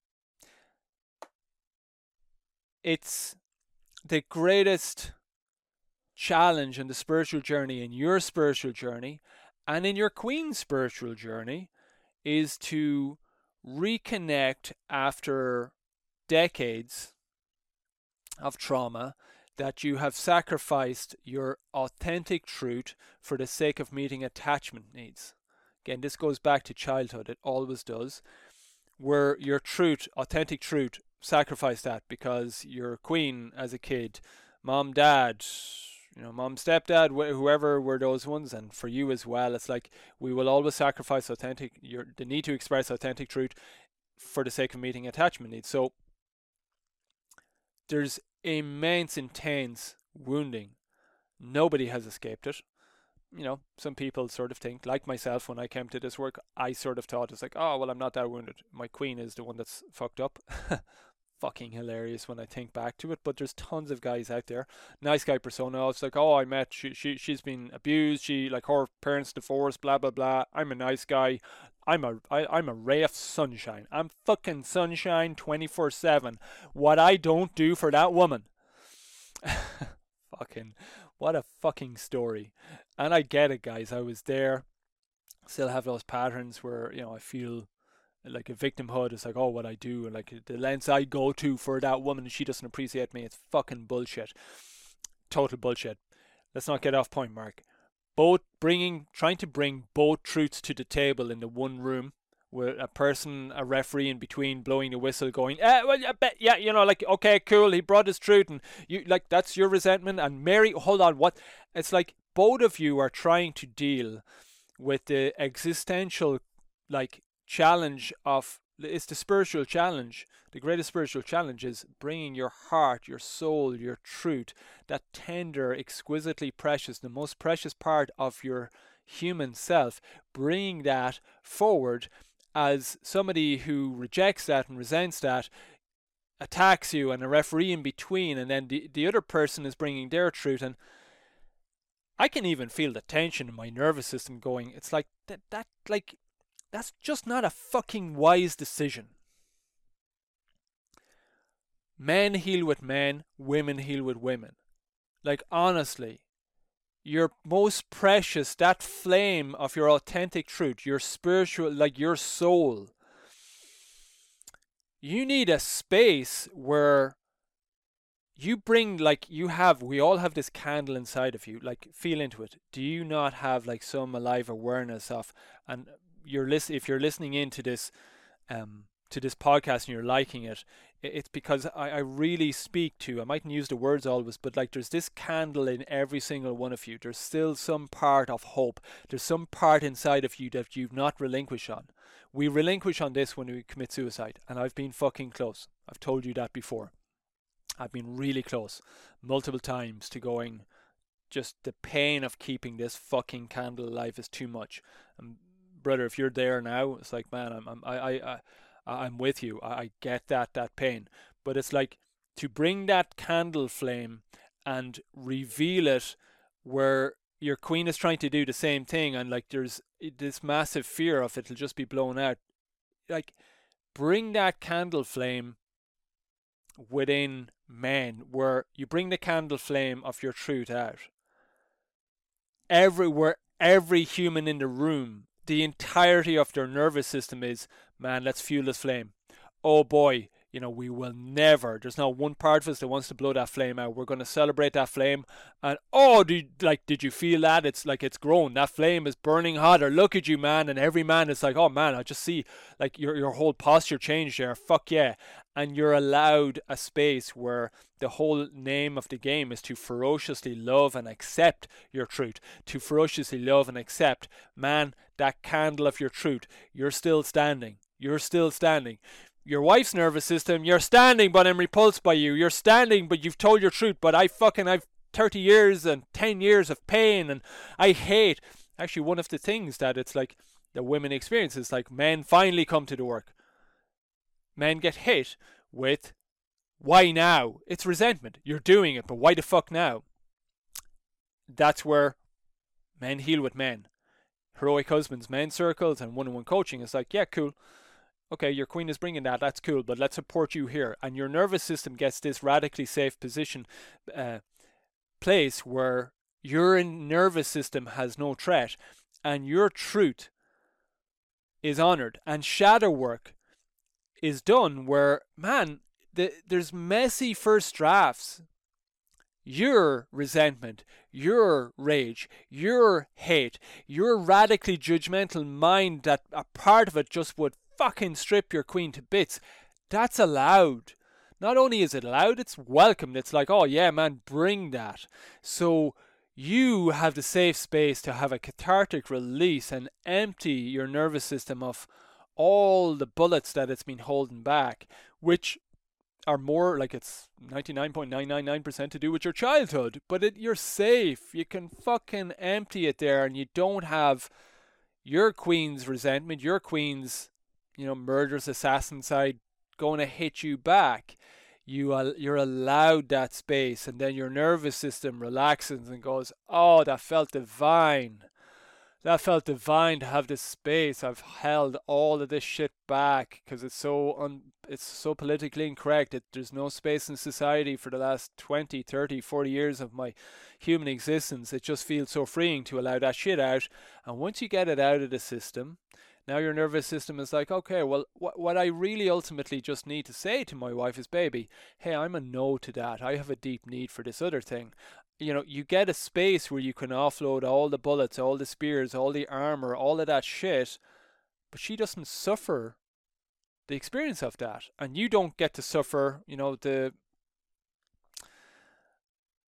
It's the greatest challenge in the spiritual journey, in your spiritual journey, and in your queen's spiritual journey, is to reconnect after decades of trauma that you have sacrificed your authentic truth for the sake of meeting attachment needs. Again, this goes back to childhood. It always does. Where your truth, authentic truth, sacrifice that because your queen as a kid, mom, dad, mom, stepdad, whoever were those ones, and for you as well, it's like we will always sacrifice the need to express authentic truth for the sake of meeting attachment needs. So there's immense, intense wounding. Nobody has escaped it. Some people sort of think, like myself, when I came to this work, I sort of thought it's like, oh, well, I'm not that wounded. My queen is the one that's fucked up. Fucking hilarious when I think back to it, but there's tons of guys out there. Nice guy persona. I was like, oh, I met, she's been abused. Her parents divorced, blah, blah, blah. I'm a nice guy. I'm a ray of sunshine. I'm fucking sunshine 24/7. What I don't do for that woman. Fucking, what a fucking story. And I get it, guys. I was there. Still have those patterns where, I feel like a victimhood. It's like, oh, what I do, and like the lens I go to for that woman, and she doesn't appreciate me. It's fucking bullshit. Total bullshit. Let's not get off point, Mark. Trying to bring both truths to the table in the one room, with a referee in between blowing the whistle, going, well, I bet, yeah, like, okay, cool, he brought his truth, and you, like, that's your resentment, and Mary, hold on, what? It's like both of you are trying to deal with the existential like challenge of, it's the spiritual challenge. The greatest spiritual challenge is bringing your heart, your soul, your truth, that tender, exquisitely precious, the most precious part of your human self, bringing that forward. As somebody who rejects that and resents that attacks you, and a referee in between, and then the other person is bringing their truth, and I can even feel the tension in my nervous system going, it's like that's just not a fucking wise decision. Men heal with men, women heal with women. Like, honestly, your most precious, that flame of your authentic truth, your spiritual, like your soul, you need a space where you bring, like, we all have this candle inside of you. Like, feel into it. Do you not have like some alive awareness of, and if you're listening into this podcast and you're liking it, it's because I really speak to, I mightn't use the words always, but like there's this candle in every single one of you. There's still some part of hope. There's some part inside of you that you've not relinquished on. We relinquish on this when we commit suicide, and I've been fucking close. I've told you that before. I've been really close multiple times to going, just the pain of keeping this fucking candle alive is too much. And brother, if you're there now, it's like, man, I'm with you. I get that pain. But it's like to bring that candle flame and reveal it where your queen is trying to do the same thing, and like there's this massive fear of it'll just be blown out. Like, bring that candle flame within men, where you bring the candle flame of your truth out. Every human in the room, the entirety of their nervous system is, man, let's fuel this flame. Oh boy, we will never, there's not one part of us that wants to blow that flame out. We're going to celebrate that flame. And did you feel that? It's like it's grown. That flame is burning hotter. Look at you, man. And every man is like, oh man, I just see like your whole posture changed there. Fuck yeah. And you're allowed a space where the whole name of the game is to ferociously love and accept your truth. To ferociously love and accept, man, that candle of your truth. You're still standing. You're still standing. Your wife's nervous system, you're standing, but I'm repulsed by you. You're standing, but you've told your truth, but I've 30 years and 10 years of pain, and I hate. Actually, one of the things that it's like the women experience is like men finally come to the work. Men get hit with, why now? It's resentment. You're doing it, but why the fuck now? That's where men heal with men. Heroic Husbands, men's circles, and one-on-one coaching is like, yeah, cool. Okay, your queen is bringing that, that's cool, but let's support you here. And your nervous system gets this radically safe place where your nervous system has no threat, and your truth is honored. And shadow work is done where, man, there's messy first drafts. Your resentment, your rage, your hate, your radically judgmental mind that a part of it just would fucking strip your queen to bits, that's allowed. Not only is it allowed, it's welcomed. It's like, oh yeah, man, bring that. So you have the safe space to have a cathartic release and empty your nervous system of all the bullets that it's been holding back, which are more like, it's 99.999% to do with your childhood, but you're safe. You can fucking empty it there, and you don't have your queen's resentment, your queen's murderous assassin side going to hit you back. You're allowed that space, and then your nervous system relaxes and goes, oh, that felt divine. That felt divine to have this space. I've held all of this shit back because it's so politically incorrect. There's no space in society for the last 20, 30, 40 years of my human existence. It just feels so freeing to allow that shit out. And once you get it out of the system, now your nervous system is like, okay, well, what I really ultimately just need to say to my wife is, baby, hey, I'm a no to that. I have a deep need for this other thing. You get a space where you can offload all the bullets, all the spears, all the armor, all of that shit, but she doesn't suffer the experience of that. And you don't get to suffer, the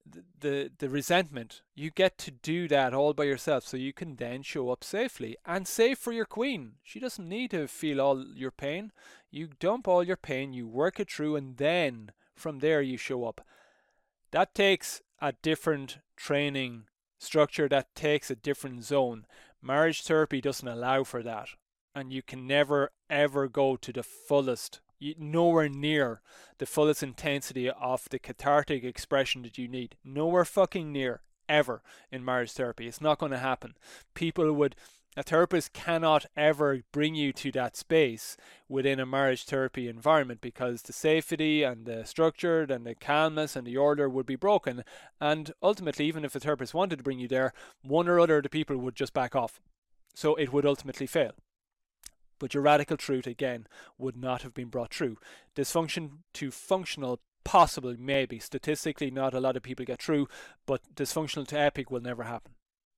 the resentment. You get to do that all by yourself, so you can then show up safely and safe for your queen. She doesn't need to feel all your pain. You dump all your pain, you work it through, and then from there you show up. That takes a different training structure, that takes a different zone. Marriage therapy doesn't allow for that, and you can never ever go to the fullest, nowhere near the fullest intensity of the cathartic expression that you need. Nowhere fucking near, ever, in marriage therapy. It's not going to happen. A therapist cannot ever bring you to that space within a marriage therapy environment, because the safety and the structure and the calmness and the order would be broken. And ultimately, even if a therapist wanted to bring you there, one or other of the people would just back off. So it would ultimately fail. But your radical truth, again, would not have been brought through. Dysfunction to functional, possibly, maybe. Statistically, not a lot of people get through, but dysfunctional to epic will never happen.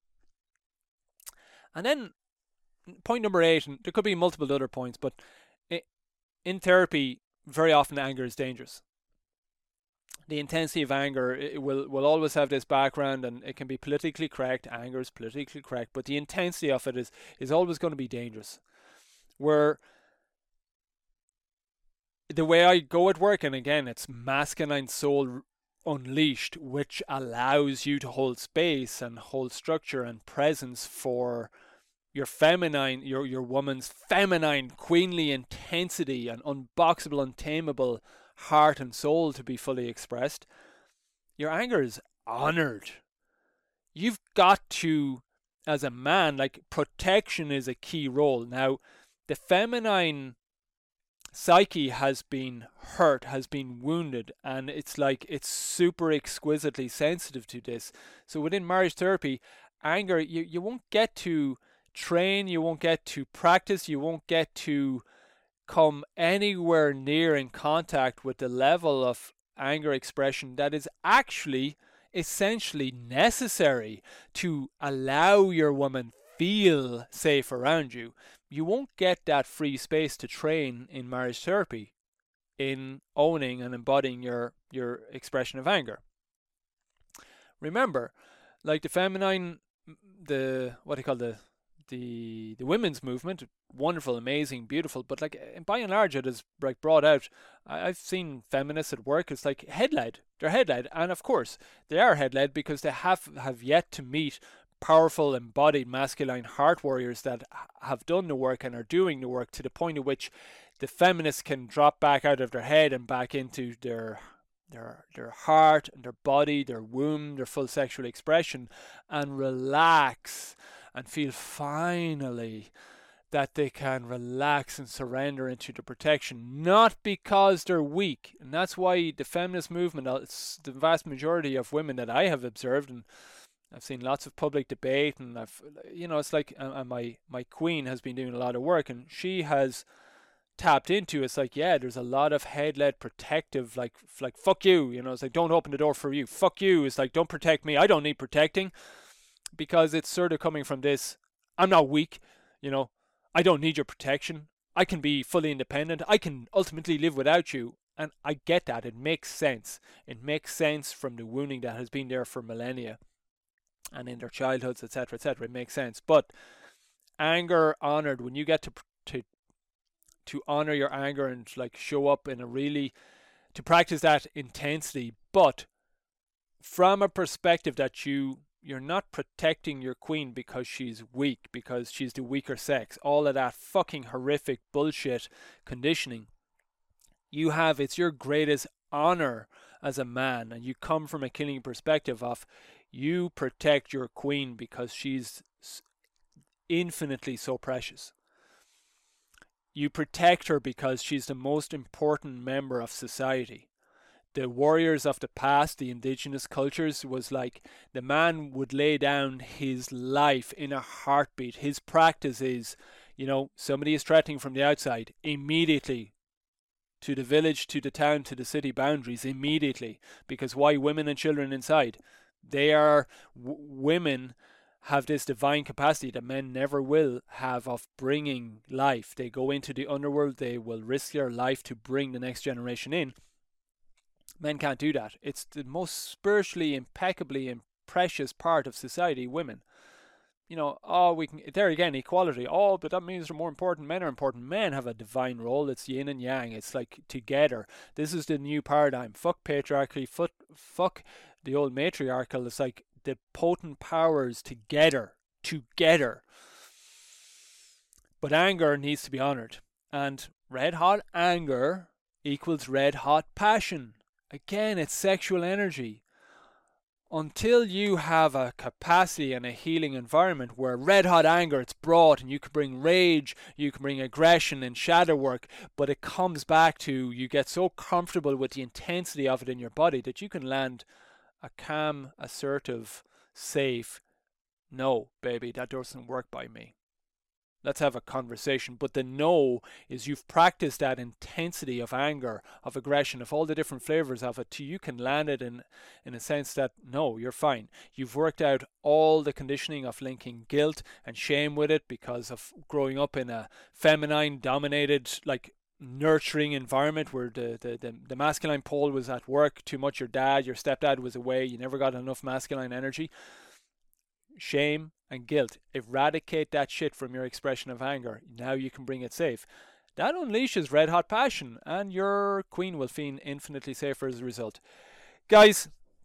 And then, point number 8, and there could be multiple other points, but in therapy, very often anger is dangerous. The intensity of anger will always have this background, and it can be politically correct. Anger is politically correct, but the intensity of it is always going to be dangerous. Where the way I go at work, and again, it's masculine soul unleashed, which allows you to hold space and hold structure and presence for your feminine, your woman's feminine, queenly intensity and unboxable, untamable heart and soul to be fully expressed. Your anger is honored. You've got to, as a man, like, protection is a key role. Now, the feminine psyche has been hurt, has been wounded, and it's super exquisitely sensitive to this. So within marriage therapy, anger, you won't get to train, you won't get to practice, you won't get to come anywhere near in contact with the level of anger expression that is actually essentially necessary to allow your woman feel safe around you. You won't get that free space to train in marriage therapy in owning and embodying your expression of anger. Remember, like the feminine, the women's movement, wonderful, amazing, beautiful, but like by and large it is like brought out. I've seen feminists at work, it's like head-led. They're head-led, and of course they are head-led because they have yet to meet powerful embodied masculine heart warriors that have done the work and are doing the work to the point at which the feminists can drop back out of their head and back into their heart and their body, their womb, their full sexual expression, and relax and feel finally that they can relax and surrender into the protection, not because they're weak. And that's why the feminist movement, it's the vast majority of women that I have observed, and I've seen lots of public debate, and it's like my queen has been doing a lot of work, and she has tapped into, it's like, yeah, there's a lot of head-led protective, like fuck you, it's like, don't open the door for you, fuck you, it's like, don't protect me, I don't need protecting, because it's sort of coming from this, I'm not weak, I don't need your protection, I can be fully independent, I can ultimately live without you. And I get that, it makes sense from the wounding that has been there for millennia and in their childhoods, etc., etc. It makes sense. But anger honored, when you get to honor your anger and like show up in a really, to practice that intensity, but from a perspective that you're not protecting your queen because she's weak, because she's the weaker sex, all of that fucking horrific bullshit conditioning. It's your greatest honor as a man, and you come from a killing perspective of, you protect your queen because she's infinitely so precious. You protect her because she's the most important member of society. The warriors of the past, the indigenous cultures, was like the man would lay down his life in a heartbeat. His practice is, somebody is threatening from the outside, immediately to the village, to the town, to the city boundaries, immediately. Because why women and children inside? Women have this divine capacity that men never will have of bringing life. They go into the underworld, they will risk their life to bring the next generation in. Men can't do that. It's the most spiritually impeccably and precious part of society, women. We can, there again, equality. Oh, but that means they're more important. Men are important. Men have a divine role. It's yin and yang. It's like together. This is the new paradigm. Fuck patriarchy. Fuck the old matriarchal. It's like the potent powers together. But anger needs to be honored. And red hot anger equals red hot passion. Again, it's sexual energy. Until you have a capacity and a healing environment where red hot anger, it's brought, and you can bring rage, you can bring aggression and shadow work, but it comes back to you get so comfortable with the intensity of it in your body that you can land a calm, assertive, safe, no, baby, that doesn't work by me. Let's have a conversation. But the no is you've practiced that intensity of anger, of aggression, of all the different flavors of it, till you can land it in a sense that, no, you're fine. You've worked out all the conditioning of linking guilt and shame with it because of growing up in a feminine dominated, like, nurturing environment where the masculine pole was at work too much. Your stepdad was away. You never got enough masculine energy. Shame and guilt. Eradicate that shit from your expression of anger. Now you can bring it safe. That unleashes red hot passion, and your queen will feel infinitely safer as a result. Guys,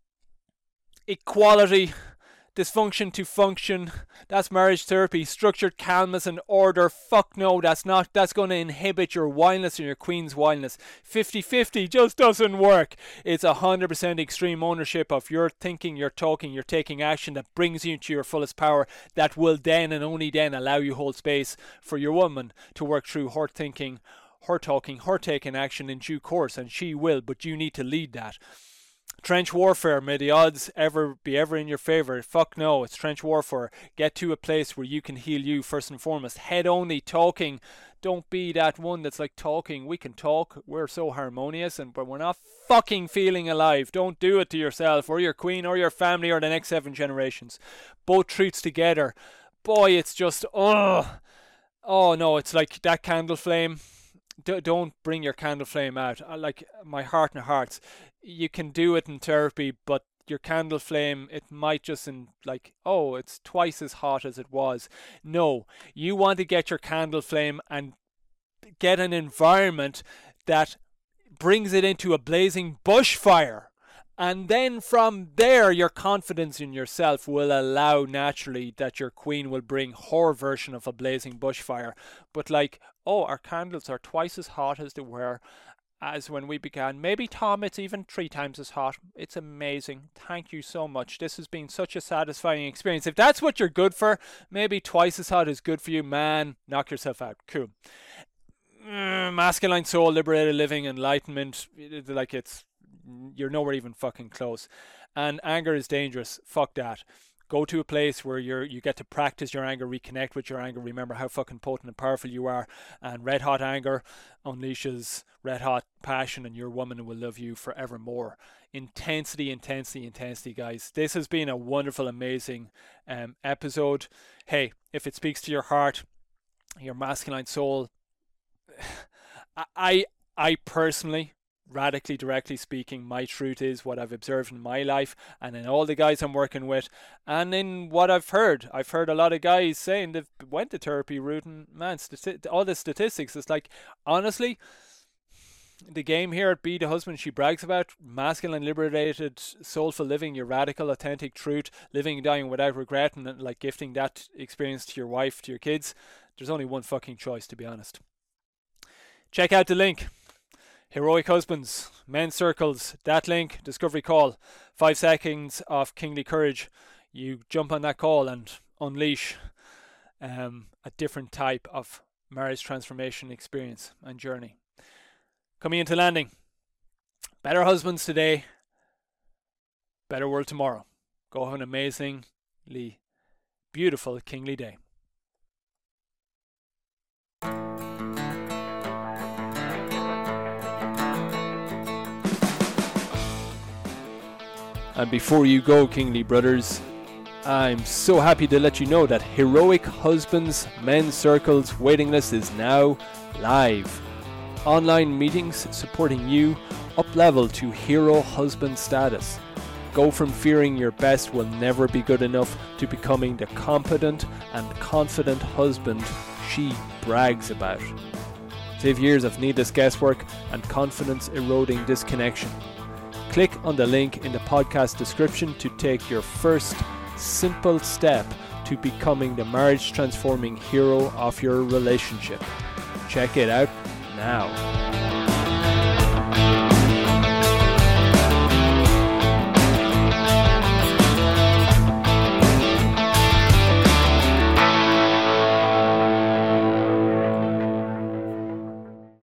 equality, dysfunction to function, that's marriage therapy. Structured calmness and order, fuck no, that's going to inhibit your wildness and your queen's wildness. 50-50 just doesn't work. It's 100% extreme ownership of your thinking, your talking, your taking action that brings you to your fullest power, that will then and only then allow you hold space for your woman to work through her thinking, her talking, her taking action in due course, and she will, but you need to lead that. Trench warfare, may the odds ever be in your favour. Fuck no, it's trench warfare. Get to a place where you can heal you first and foremost. Head only talking. Don't be that one that's like talking. We can talk. We're so harmonious, but we're not fucking feeling alive. Don't do it to yourself or your queen or your family or the next 7 generations. Both truths together. Boy, it's just, oh no, it's like that candle flame. Don't bring your candle flame out. Like my heart and hearts. You can do it in therapy, but your candle flame, it might just it's twice as hot as it was. No, you want to get your candle flame and get an environment that brings it into a blazing bushfire. And then from there, your confidence in yourself will allow naturally that your queen will bring her version of a blazing bushfire. But our candles are twice as hot as they were as when we began. Maybe, Tom, it's even 3 times as hot. It's amazing. Thank you so much. This has been such a satisfying experience. If that's what you're good for, maybe twice as hot is good for you. Man, knock yourself out. Cool. Masculine soul, liberated living, enlightenment. You're nowhere even fucking close. And anger is dangerous. Fuck that. Go to a place where you get to practice your anger, reconnect with your anger, remember how fucking potent and powerful you are. And red hot anger unleashes red hot passion, and your woman will love you forevermore. Intensity, guys. This has been a wonderful, amazing episode. Hey, if it speaks to your heart, your masculine soul, I personally, radically, directly speaking, my truth is what I've observed in my life and in all the guys I'm working with, and in what I've heard a lot of guys saying they've went the therapy route, and man, all the statistics, it's like, honestly, the game here at Be the Husband she brags about, masculine, liberated, soulful living, your radical, authentic truth, living and dying without regret, and like gifting that experience to your wife, to your kids. There's only one fucking choice, to be honest. Check out the link. Heroic Husbands, Men's Circles, that link, discovery call, 5 seconds of kingly courage. You jump on that call and unleash a different type of marriage transformation experience and journey. Coming into landing. Better husbands today, better world tomorrow. Go have an amazingly beautiful kingly day. And before you go, Kingly Brothers, I'm so happy to let you know that Heroic Husbands Men's Circles waiting list is now live. Online meetings supporting you Up-level to hero husband status. Go from fearing your best will never be good enough to becoming the competent and confident husband she brags about. Save years of needless guesswork and confidence-eroding disconnection. Click on the link in the podcast description to take your first simple step to becoming the marriage-transforming hero of your relationship. Check it out now.